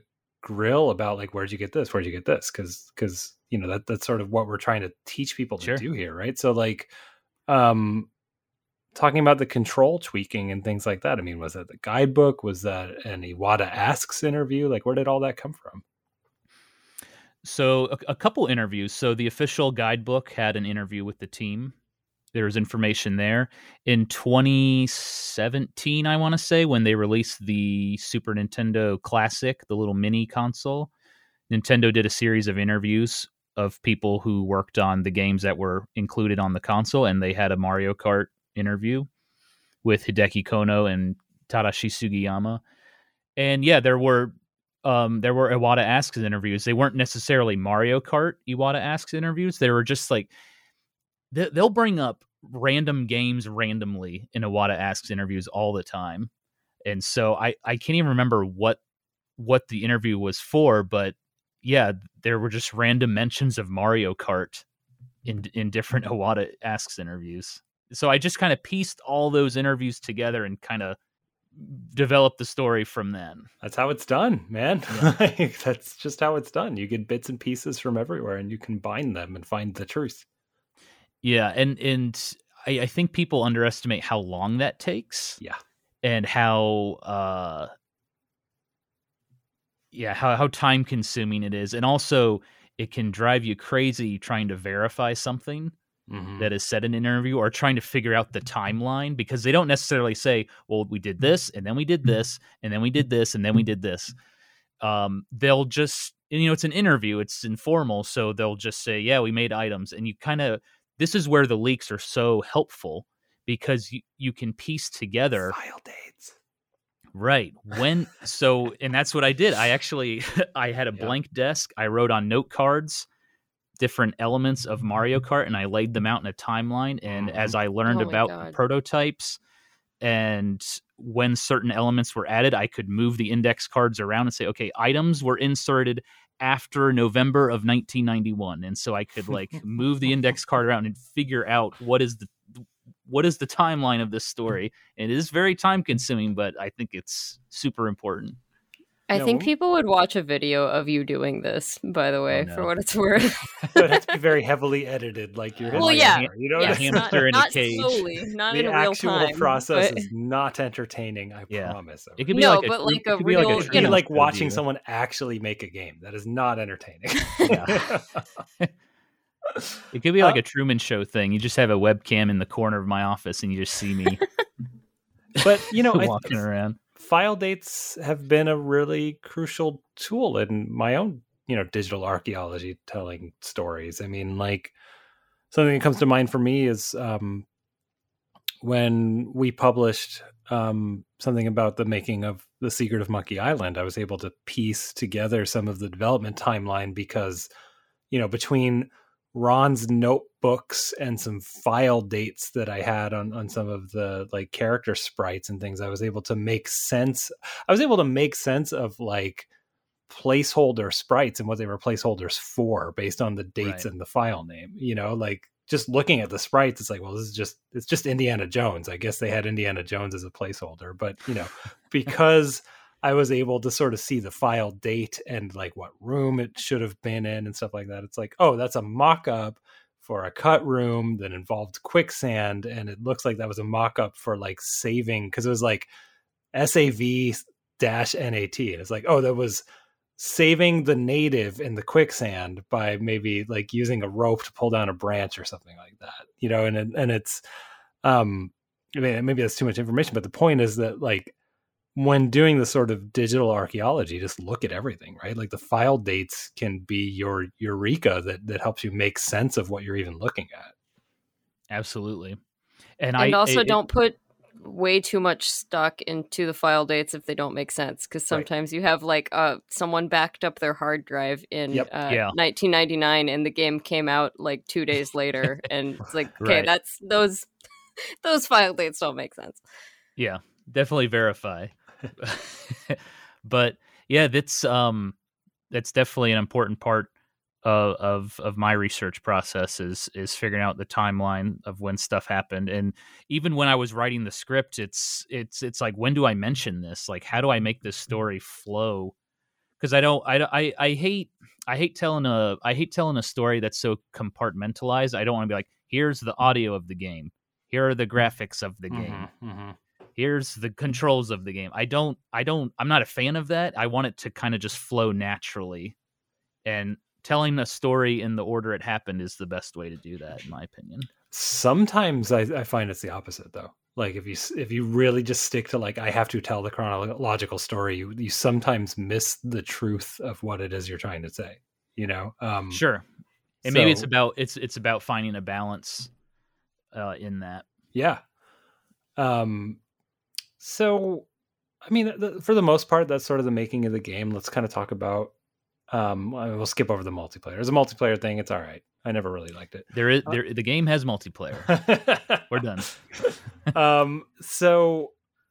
grill about like, where'd you get this? Where'd you get this? Because because you know that that's sort of what we're trying to teach people to Sure. do here, right? So like, um, talking about the control tweaking and things like that. I mean, was that the guidebook? Was that an Iwata Asks interview? Like, where did all that come from? So a, a couple interviews. So the official guidebook had an interview with the team. There was information there. In twenty seventeen, I want to say, when they released the Super Nintendo Classic, the little mini console, Nintendo did a series of interviews of people who worked on the games that were included on the console, and they had a Mario Kart interview with Hideki Kono and Tadashi Sugiyama. And yeah, there were um, there were Iwata Asks interviews. They weren't necessarily Mario Kart Iwata Asks interviews. They were just like, they, they'll bring up random games randomly in Iwata Asks interviews all the time. And so I, I can't even remember what what the interview was for, but yeah, there were just random mentions of Mario Kart in in different Iwata Asks interviews. So I just kind of pieced all those interviews together and kind of developed the story from then. That's how it's done, man. Yeah. Like, that's just how it's done. You get bits and pieces from everywhere and you combine them and find the truth. Yeah, and and I, I think people underestimate how long that takes. Yeah. And how uh yeah, how, how time consuming it is. And also it can drive you crazy trying to verify something Mm-hmm. that is said in an interview, or trying to figure out the timeline, because they don't necessarily say, well, we did this and then we did this and then we did this and then we did this. Um, they'll just, and, you know, it's an interview, it's informal. So they'll just say, yeah, we made items. And you kind of, this is where the leaks are so helpful, because you, you can piece together file dates. Right. When, so, and that's what I did. I actually, I had a Yep. blank desk. I wrote on note cards different elements of Mario Kart, and I laid them out in a timeline. And Mhm. as I learned Oh my about God. prototypes and when certain elements were added, I could move the index cards around and say, okay, items were inserted after November of nineteen ninety-one. And so I could like move the index card around and figure out what is the what is the timeline of this story. And it is very time consuming, but I think it's super important. I Yeah, think well- people would watch a video of you doing this, by the way, Oh, no. for what it's worth. But it has to be very heavily edited, like you're Well, in yeah. there, you know Yeah, what I mean? not, hamster in a not cage. slowly, not The in real actual time. process but- is not entertaining, I Yeah. promise. It could be No, like a, but true- like it a could be like real- a you It'd true be know- like video. watching someone actually make a game. That is not entertaining. Yeah. It could be like Uh, a Truman Show thing. You just have a webcam in the corner of my office, and you just see me But, you know, I, walking around. file dates have been a really crucial tool in my own, you know, digital archaeology telling stories. I mean, like, something that comes to mind for me is um, when we published um, something about the making of The Secret of Monkey Island. I was able to piece together some of the development timeline because, you know, between Ron's notebooks and some file dates that I had on, on some of the like character sprites and things, I was able to make sense. I was able to make sense of like placeholder sprites and what they were placeholders for based on the dates Right. and the file name, you know, like just looking at the sprites, it's like, well, this is just, it's just Indiana Jones. I guess they had Indiana Jones as a placeholder, but you know, because I was able to sort of see the file date and like what room it should have been in and stuff like that. It's like, oh, that's a mock-up for a cut room that involved quicksand. And it looks like that was a mock-up for like saving, because it was like S A V dash N A T. And it's like, oh, that was saving the native in the quicksand by maybe like using a rope to pull down a branch or something like that, you know, and, and it's, um, I mean, maybe that's too much information, but the point is that like, when doing the sort of digital archaeology, just look at everything, right? Like the file dates can be your eureka that, that helps you make sense of what you're even looking at. Absolutely. And, And I also it- don't put way too much stock into the file dates if they don't make sense, because Right. sometimes you have like uh someone backed up their hard drive in Yep. uh, Yeah. nineteen ninety-nine and the game came out like two days later and it's like, okay, Right. that's those those file dates don't make sense. Yeah, definitely verify. But yeah, that's um that's definitely an important part of, of of my research process is is figuring out the timeline of when stuff happened. And even when I was writing the script, it's it's it's like, when do I mention this? Like, how do I make this story flow? because I don't I, I I hate I hate telling a I hate telling a story that's so compartmentalized. I don't want to be like, here's the audio of the game, here are the graphics of the game, Mm-hmm, mm-hmm. here's the controls of the game. I don't I don't I'm not a fan of that. I want it to kind of just flow naturally, and telling a story in the order it happened is the best way to do that, in my opinion. Sometimes I, I find it's the opposite, though. Like if you if you really just stick to like I have to tell the chronological story, you you sometimes miss the truth of what it is you're trying to say. You know, um, sure, and so, maybe it's about it's it's about finding a balance uh, in that. Yeah. Um. So, I mean, the, for the most part, that's sort of the making of the game. Let's kind of talk about. Um, we'll skip over the multiplayer. As a multiplayer thing, it's all right. I never really liked it. There is there the game has multiplayer. We're done. um, so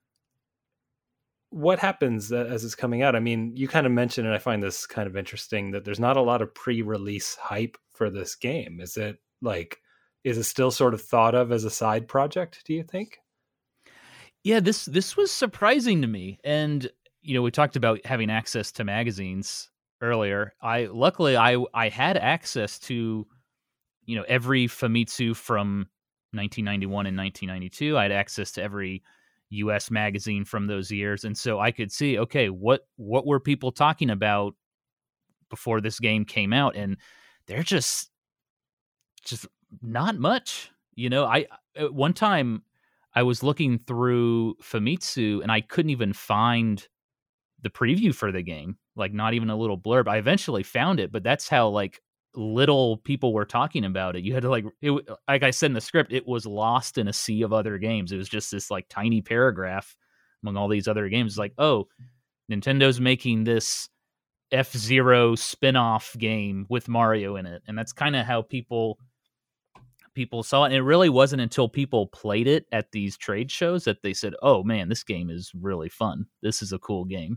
what happens as it's coming out? I mean, you kind of mentioned, and I find this kind of interesting, that there's not a lot of pre-release hype for this game. Is it like, is it still sort of thought of as a side project, do you think? Yeah, this this was surprising to me. And, you know, we talked about having access to magazines earlier. I luckily I I had access to, you know, every Famitsu from nineteen ninety-one and nineteen ninety-two. I had access to every U S magazine from those years, and so I could see, okay, what what were people talking about before this game came out, and they're just just not much. You know, I at one time I was looking through Famitsu and I couldn't even find the preview for the game, like not even a little blurb. I eventually found it, but that's how like little people were talking about it. You had to like, it, like I said in the script, it was lost in a sea of other games. It was just this like tiny paragraph among all these other games. Like, oh, Nintendo's making this F-Zero spin-off game with Mario in it. And that's kind of how people people saw it. And it really wasn't until people played it at these trade shows that they said, oh man, this game is really fun. This is a cool game.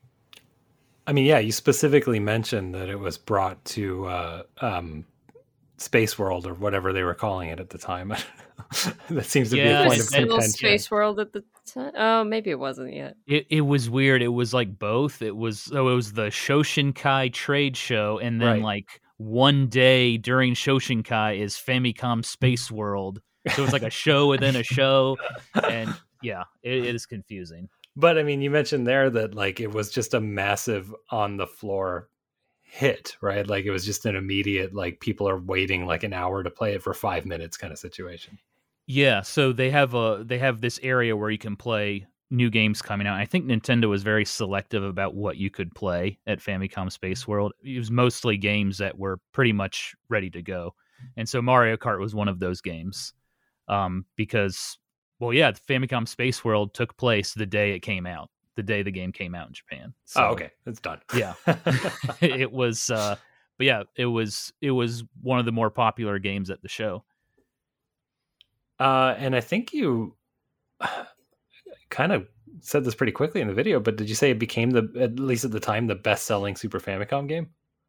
I mean, yeah, you specifically mentioned that it was brought to uh, um, Space World or whatever they were calling it at the time. That seems to Yeah, be a point it of said contention. Space World at the time. Oh, maybe it wasn't yet. It it was weird. It was like both. It was so it was the Shoshinkai trade show, and then Right. like one day during Shoshinkai is Famicom Space World. So it's like a show within a show, and yeah, it, it is confusing. But I mean, you mentioned there that like it was just a massive on the floor hit, right? Like it was just an immediate, like people are waiting like an hour to play it for five minutes kind of situation. Yeah, so they have a they have this area where you can play new games coming out. I think Nintendo was very selective about what you could play at Famicom Space World. It was mostly games that were pretty much ready to go, and so Mario Kart was one of those games. Um, because, well, yeah, the Famicom Space World took place the day it came out, the day the game came out in Japan. So, oh, okay, it's done. Yeah, it was. Uh, but yeah, it was it was one of the more popular games at the show. Uh, and I think you kind of said this pretty quickly in the video, but did you say it became the, at least at the time, the best-selling Super Famicom game?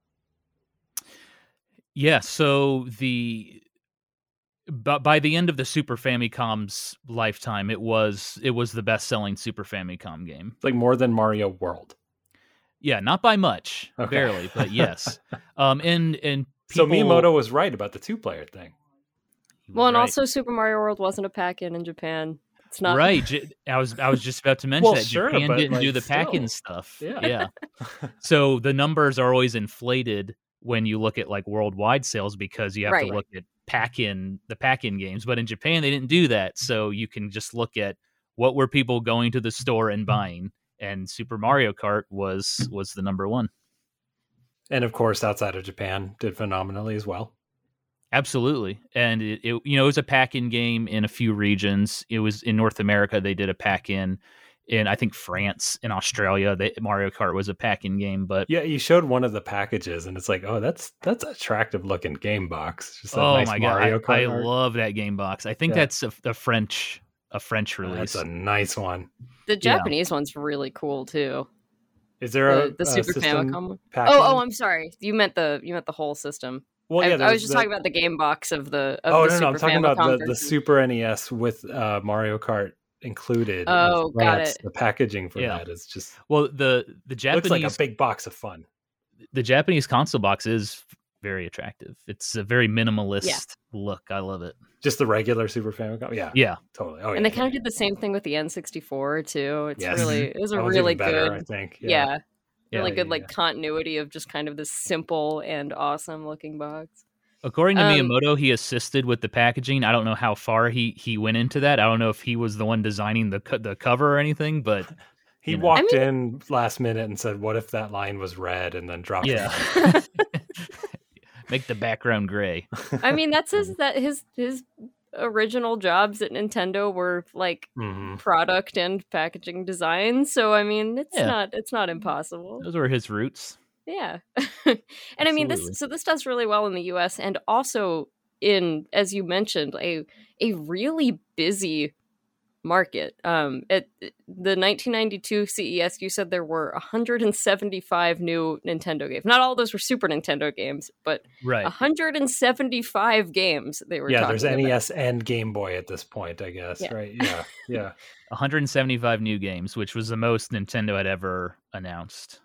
Yeah. So the but by the end of the Super Famicom's lifetime, it was it was the best-selling Super Famicom game. Like more than Mario World. Yeah, not by much, Okay. barely, but yes. um, and and So people, Miyamoto was right about the two-player thing. he was Well, and right. also Super Mario World wasn't a pack-in in Japan. It's not Right. J- I was I was just about to mention Well, that sure, Japan but, didn't do like, the pack-in still. stuff. Yeah. Yeah. So the numbers are always inflated when you look at like worldwide sales because you have Right. to look at pack-in the pack-in games. But in Japan they didn't do that. So you can just look at what were people going to the store and buying, and Super Mario Kart was was the number one. And of course, outside of Japan, did phenomenally as well. Absolutely. And it, it you know, it was a pack-in game in a few regions. It was in North America, they did a pack-in. In I think France and Australia, they, Mario Kart was a pack-in game. But Yeah, you showed one of the packages, and it's like, oh, that's that's an attractive looking game box. Just that oh nice my god, Mario I, Kart I art. love that game box. I think Yeah. that's a, a French a French Oh, release. that's a nice one. the Japanese one's really cool too. Is there a, The, the a Super system Famicom one. pack-in? Oh, oh, I'm sorry. You meant the you meant the whole system. well, I, yeah. I there's was just the- talking about the game box of the of Oh the no, Super no, I'm talking Famicom about the, the version. Super N E S with uh, Mario Kart included. Oh, in got France. it. The packaging for Yeah. that is just Well, the the Japanese looks like a big box of fun. the Japanese console box is very attractive. It's a very minimalist Yeah. look. I love it. Just the regular Super Famicom. Yeah. Yeah. Totally. Oh, yeah. And they yeah, kind of yeah. did the same thing with the N sixty-four too. It's Yes. really it was a That one's really even better, good, I think. yeah, Yeah. really Yeah, good yeah, like yeah. continuity of just kind of this simple and awesome looking box. According to Um, Miyamoto, he assisted with the packaging. I don't know how far he, he went into that. I don't know if he was the one designing the co- the cover or anything, but He you know. walked I mean- in last minute and said, "What if that line was red?" and then dropped yeah, it. make the background gray. I mean, that's his that his his original jobs at Nintendo were like Mhm. product and packaging design. So I mean, it's Yeah. not it's not impossible. Those were his roots. Yeah. And I mean Absolutely. this so this does really well in the U S and also in, as you mentioned, a a really busy market. Um at the nineteen ninety-two C E S, you said there were one hundred seventy-five new Nintendo games. Not all of those were Super Nintendo games, but Right. one hundred seventy-five games they were Yeah, talking there's about. N E S and Game Boy at this point, I guess, Yeah. right? Yeah, yeah. one hundred seventy-five new games, which was the most Nintendo had ever announced.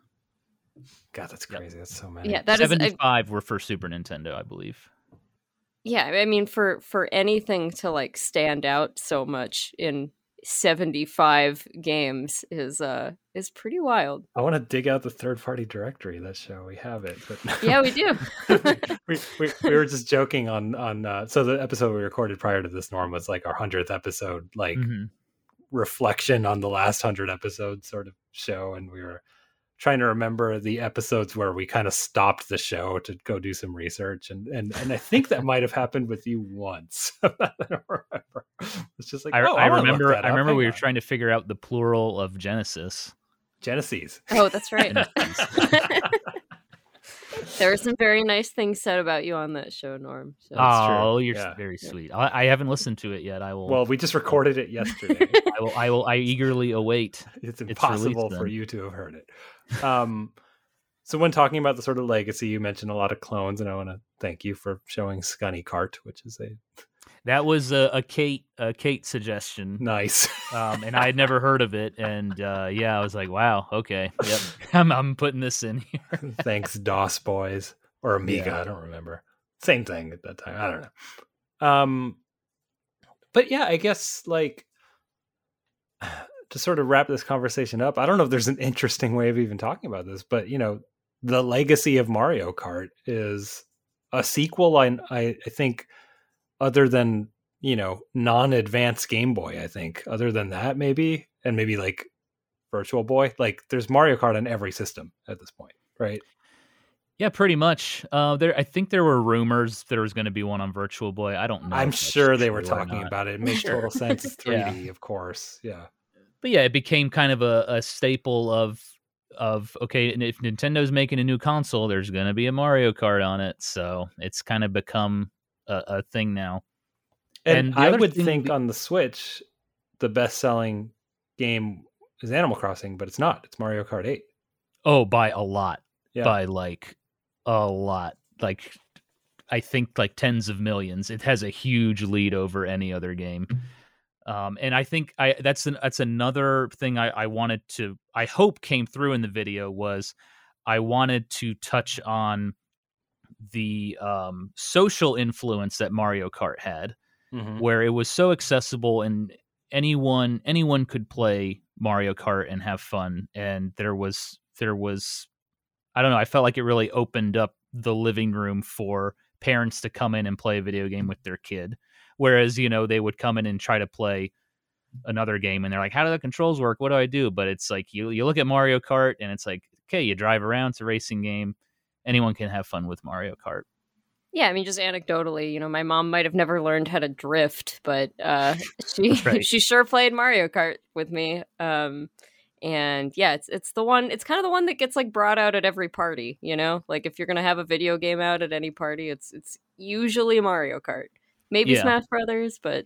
God, that's Yep. crazy. That's so many. Yeah, that is I, seventy-five were for Super Nintendo, I believe. yeah, I mean for for anything to like stand out so much in seventy-five games is uh is pretty wild. I want to dig out the third-party directory. That show we have it, but Yeah, we do. we, we we were just joking on on. Uh, so the episode we recorded prior to this, Norm, was like our hundredth episode, like Mhm. reflection on the last hundred episodes sort of show, and we were trying to remember the episodes where we kind of stopped the show to go do some research, and and and I think that might have happened with you once. I don't remember. It's just like I, oh, I wanna look remember. that I up. remember Hang we were on. trying to figure out the plural of Genesis. Genesis. Oh, that's right. There were some very nice things said about you on that show, Norm. So. That's true. Oh, you're Yeah. very sweet. I, I haven't listened to it yet. I will. Well, we just recorded it yesterday. I will. I will. I eagerly await. It's released impossible for then. you to have heard it. Um, so when talking about the sort of legacy, you mentioned a lot of clones, and I want to thank you for showing Scunny Cart, which is a That was a, a Kate a Kate suggestion, nice. um, and I had never heard of it. And uh, yeah, I was like, wow, okay, yep, I'm, I'm putting this in here. Thanks, DOS boys or Amiga. Yeah. I don't remember. Same thing at that time. I don't know. Um, but yeah, I guess like to sort of wrap this conversation up. I don't know if there's an interesting way of even talking about this, but you know, the legacy of Mario Kart is a sequel. I I, I think, other than you know non-advanced Game Boy. I think other than that, maybe and maybe like Virtual Boy. Like there's Mario Kart on every system at this point, right? Yeah, pretty much. Uh, there, I think there were rumors there was going to be one on Virtual Boy. I don't know. I'm if that's sure they true were or talking not. about it. It makes Sure. total sense. It's three D, Yeah. of course. Yeah. But yeah, it became kind of a, a staple of of okay, and if Nintendo's making a new console, there's going to be a Mario Kart on it. So it's kind of become a, a thing now. And, And the I other would thing think we- on the Switch, the best-selling game is Animal Crossing, but it's not. It's Mario Kart eight. Oh, by a lot. Yeah. By like a lot. Like I think like tens of millions. It has a huge lead over any other game. Um, and I think I that's an, that's another thing I, I wanted to I hope came through in the video was I wanted to touch on the um, social influence that Mario Kart had, Mhm. where it was so accessible and anyone anyone could play Mario Kart and have fun. And there was there was I don't know, I felt like it really opened up the living room for parents to come in and play a video game with their kid. Whereas, you know, they would come in and try to play another game and they're like, how do the controls work? What do I do? But it's like you you look at Mario Kart and it's like, okay, you drive around, it's a racing game. Anyone can have fun with Mario Kart. Yeah, I mean, just anecdotally, you know, my mom might have never learned how to drift, but uh, she Right. she sure played Mario Kart with me. Um, and yeah, it's it's the one. It's kind of the one that gets like brought out at every party. You know, like if you're gonna have a video game out at any party, it's it's usually Mario Kart, maybe Yeah. Smash Brothers, but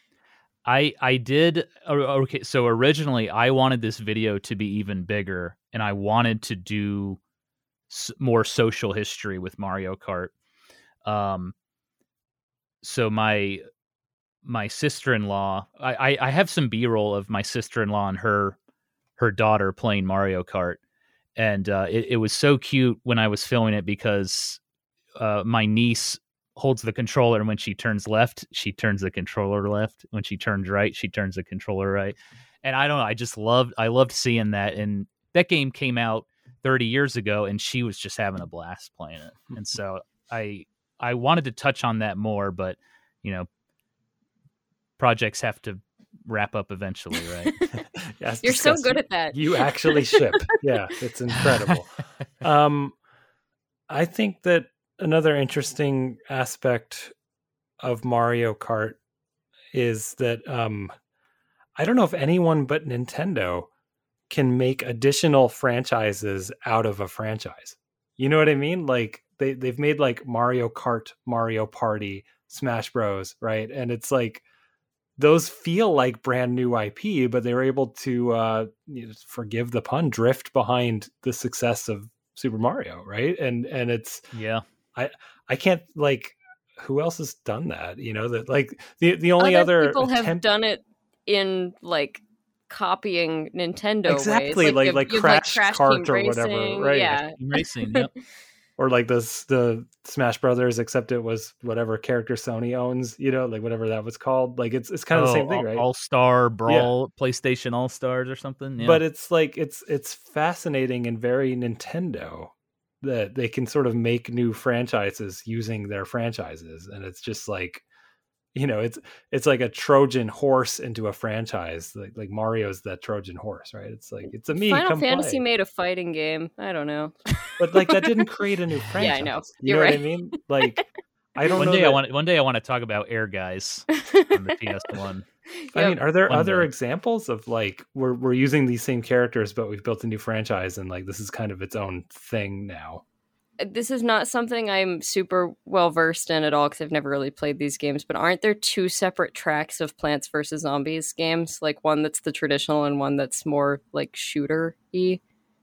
I I did o- okay. So originally, I wanted this video to be even bigger, and I wanted to do s- more social history with Mario Kart. Um, so my my sister-in-law, I, I, I have some B-roll of my sister-in-law and her her daughter playing Mario Kart. And uh, it, it was so cute when I was filming it because uh, my niece holds the controller, and when she turns left, she turns the controller left. When she turns right, she turns the controller right. And I don't know, I just loved, I loved seeing that. And that game came out thirty years ago, and she was just having a blast playing it. And so I, I wanted to touch on that more, but you know, projects have to wrap up eventually, right? Yes, You're so good at that. You actually ship. Yeah, it's incredible. Um, I think that another interesting aspect of Mario Kart is that um, I don't know if anyone but Nintendo can make additional franchises out of a franchise. You know what I mean? Like they, they've made like Mario Kart, Mario Party, Smash Bros, right? And it's like, those feel like brand new I P, but they were able to, uh, you know, forgive the pun, drift behind the success of Super Mario, right? And and it's yeah, I I can't like who else has done that? You know that like the the only Other other people have attempt... done it in like copying Nintendo exactly ways. like you've- like you've, Crash, Crash Kart Team or whatever, Racing, right? Yeah, racing. Yep. Or like this the Smash Brothers, except it was whatever character Sony owns, you know, like whatever that was called. Like it's it's kind of oh, the same thing, right? All Star Brawl, yeah. PlayStation All Stars or something. Yeah. But it's like it's it's fascinating and very Nintendo that they can sort of make new franchises using their franchises, and it's just like, you know, it's it's like a Trojan horse into a franchise. Like like Mario's that Trojan horse, right? It's like it's a me. Final come Fantasy play. made a fighing game. I don't know. But like that didn't create a new franchise. Yeah, I know. You You're know right. what I mean? Like I don't one know. day that... I want one day I want to talk about Air Guys on the P S one. I Yep. mean, are there One other day. examples of like we're we're using these same characters, but we've built a new franchise, and like this is kind of its own thing now? This is not something I'm super well versed in at all because I've never really played these games, but aren't there two separate tracks of Plants versus. Zombies games? Like one that's the traditional and one that's more like shooter-y?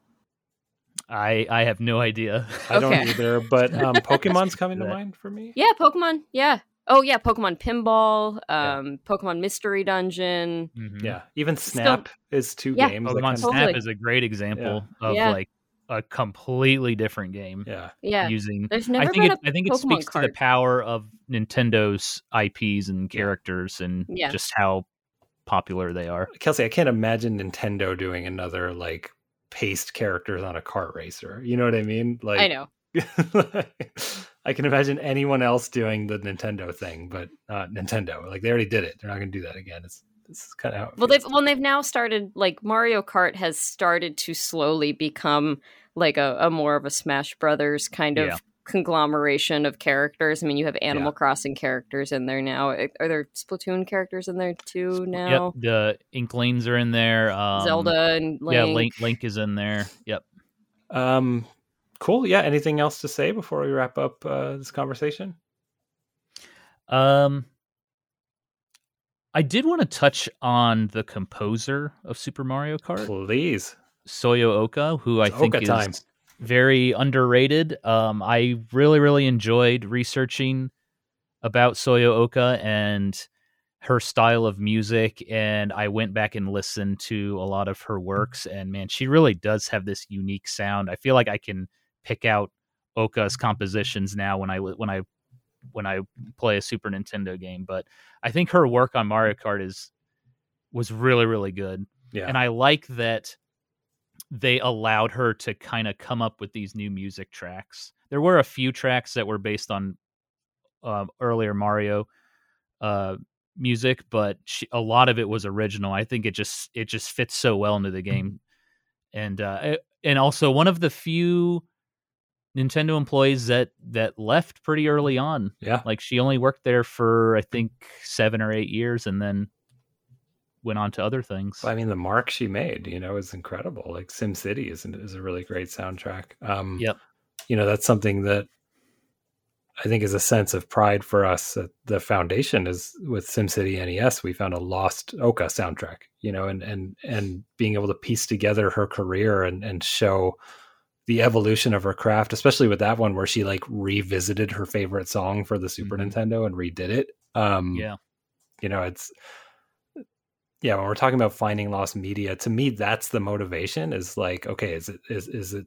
I I have no idea. I don't Okay. either, but um, Pokemon's coming to That. mind for me. Yeah, Pokemon. Yeah. Oh, yeah, Pokemon Pinball, Yeah. um, Pokemon Mystery Dungeon. Mhm. Yeah, even Still- Snap is two Yeah. games. that Pokemon kind of- Snap Totally. is a great example of Yeah. like a completely different game. Yeah, Yeah. Using There's I never think been it, a I think it Pokemon speaks to the card. power of Nintendo's I Ps and characters and Yeah. just how popular they are. Kelsey, I can't imagine Nintendo doing another like paste characters on a kart racer. You know what I mean? Like I know. I can imagine anyone else doing the Nintendo thing, but not Nintendo. Like they already did it. They're not going to do that again. It's this is kind of how. It Well, feels. they've well they've now started like Mario Kart has started to slowly become like a, a more of a Smash Brothers kind of Yeah. conglomeration of characters. I mean, you have Animal Yeah. Crossing characters in there now. Are there Splatoon characters in there too now? Yep, the Inklings are in there. Um, Zelda and Link. Yeah, Link Link is in there. Yep. Um, cool. Yeah. Anything else to say before we wrap up uh, this conversation? Um, I did want to touch on the composer of Super Mario Kart, Please. Soyo Oka, who I It's think Oka is time. very underrated. Um, I really, really enjoyed researching about Soyo Oka and her style of music, and I went back and listened to a lot of her works, and man, she really does have this unique sound. I feel like I can pick out Oka's compositions now when I when I when I play a Super Nintendo game, but I think her work on Mario Kart is was really, really good. Yeah. And I like that they allowed her to kind of come up with these new music tracks. There were a few tracks that were based on uh, earlier Mario uh, music, but she, a lot of it was original. I think it just it just fits so well into the game. And uh, and also one of the few Nintendo employees that that left pretty early on. Yeah. Like she only worked there for I think seven or eight years, and then went on to other things. I mean, the mark she made, you know, is incredible. Like SimCity is is a really great soundtrack. Um, Yep. You know, that's something that I think is a sense of pride for us. At the foundation is with SimCity N E S, we found a lost Oka soundtrack, you know, and and and being able to piece together her career and and show the evolution of her craft, especially with that one where she like revisited her favorite song for the Super Mhm. Nintendo and redid it. Um, Yeah. you know, it's, yeah, when we're talking about finding lost media, to me, that's the motivation is like, okay, is it, is, is it,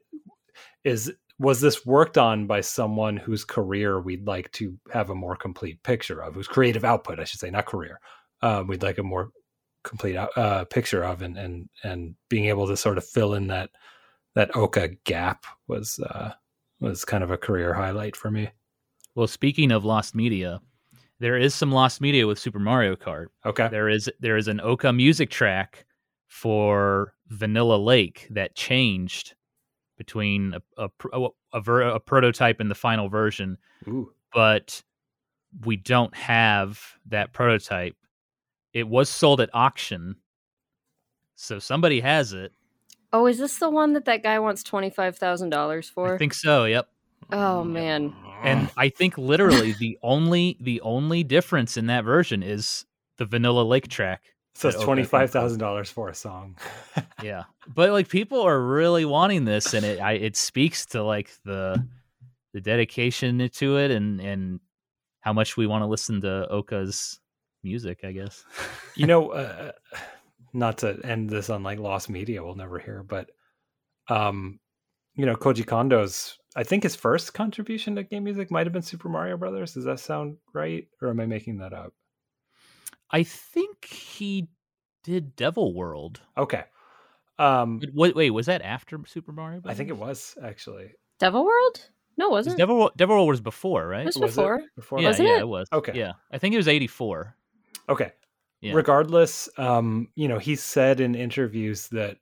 is, was this worked on by someone whose career we'd like to have a more complete picture of, whose creative output, I should say, not career. Um, we'd like a more complete uh, picture of, and, and, and being able to sort of fill in that, that Oka gap was, uh, was kind of a career highlight for me. Well, speaking of lost media, there is some lost media with Super Mario Kart. Okay. There is there is an Oka music track for Vanilla Lake that changed between a a, a, ver, a prototype and the final version. Ooh. But we don't have that prototype. It was sold at auction, so somebody has it. Oh, is this the one that that guy wants twenty-five thousand dollars for? I think so, yep. Oh, man. And I think literally the only the only difference in that version is the Vanilla Lake track. So it's twenty-five thousand dollars for a song. Yeah. But like people are really wanting this, and it I, it speaks to like the the dedication to it and, and how much we want to listen to Oka's music, I guess. You know, uh, not to end this on like lost media we'll never hear, but um you know, Koji Kondo's, I think his first contribution to game music might have been Super Mario Brothers. Does that sound right? Or am I making that up? I think he did Devil World. Okay. Um, wait, wait, was that after Super Mario Brothers? I think it was, actually. Devil World? No, it wasn't. Devil, Devil World was before, right? It was was before. It before? Yeah, Wasn't yeah, it? it was. Okay. Yeah, I think it was eighty-four. Okay. Yeah. Regardless, um, you know, he said in interviews that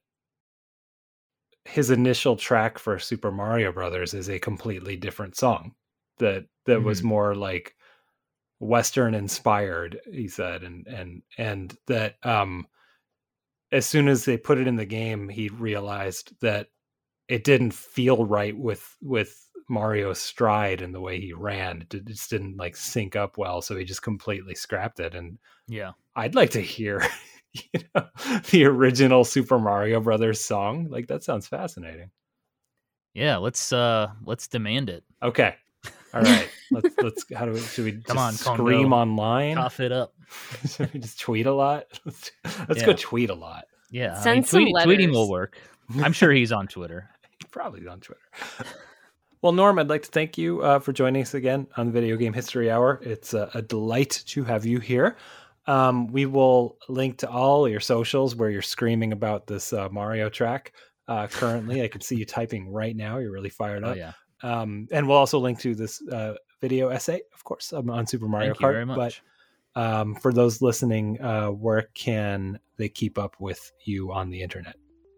his initial track for Super Mario Brothers is a completely different song that that mm-hmm. was more like Western inspired, he said, and and and that um as soon as they put it in the game, he realized that it didn't feel right with with Mario's stride and the way he ran. It just didn't like sync up well, so he just completely scrapped it. And yeah, I'd like to hear you know, the original Super Mario Brothers song. Like, that sounds fascinating. Yeah, let's uh let's demand it. Okay. All right. Let's let's how do we should we just Come on, scream Kondo. Online? Cough it up. Should we just tweet a lot? Let's, let's yeah. go tweet a lot. Yeah. Send I mean, some tweet, letters. tweeting will work. I'm sure he's on Twitter. He's probably on Twitter. Well, Norm, I'd like to thank you uh, for joining us again on the Video Game History Hour. It's a, a delight to have you here. Um, we will link to all your socials where you're screaming about this uh, Mario track uh, currently. I can see you typing right now. You're really fired up. Oh, yeah. Um, and we'll also link to this uh, video essay, of course, um, on Super Mario Thank Kart. You very much. But um, for those listening, uh, where can they keep up with you on the internet?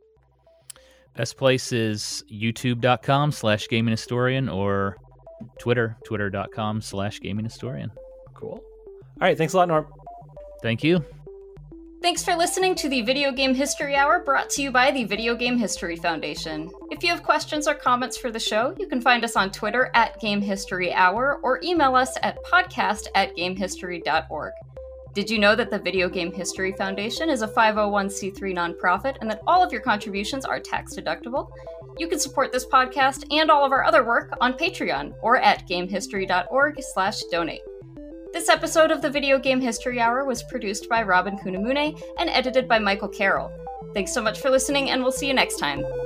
Best place is youtube.com slash gaming historian or Twitter, twitter.com slash gaming historian. Cool. All right. Thanks a lot, Norm. Thank you. Thanks for listening to the Video Game History Hour, brought to you by the Video Game History Foundation. If you have questions or comments for the show, you can find us on Twitter at Game History Hour or email us at podcast at gamehistory dot org. Did you know that the Video Game History Foundation is a five oh one c three nonprofit and that all of your contributions are tax deductible? You can support this podcast and all of our other work on Patreon or at gamehistory.org slash donate. This episode of the Video Game History Hour was produced by Robin Kunimune and edited by Michael Carroll. Thanks so much for listening, and we'll see you next time.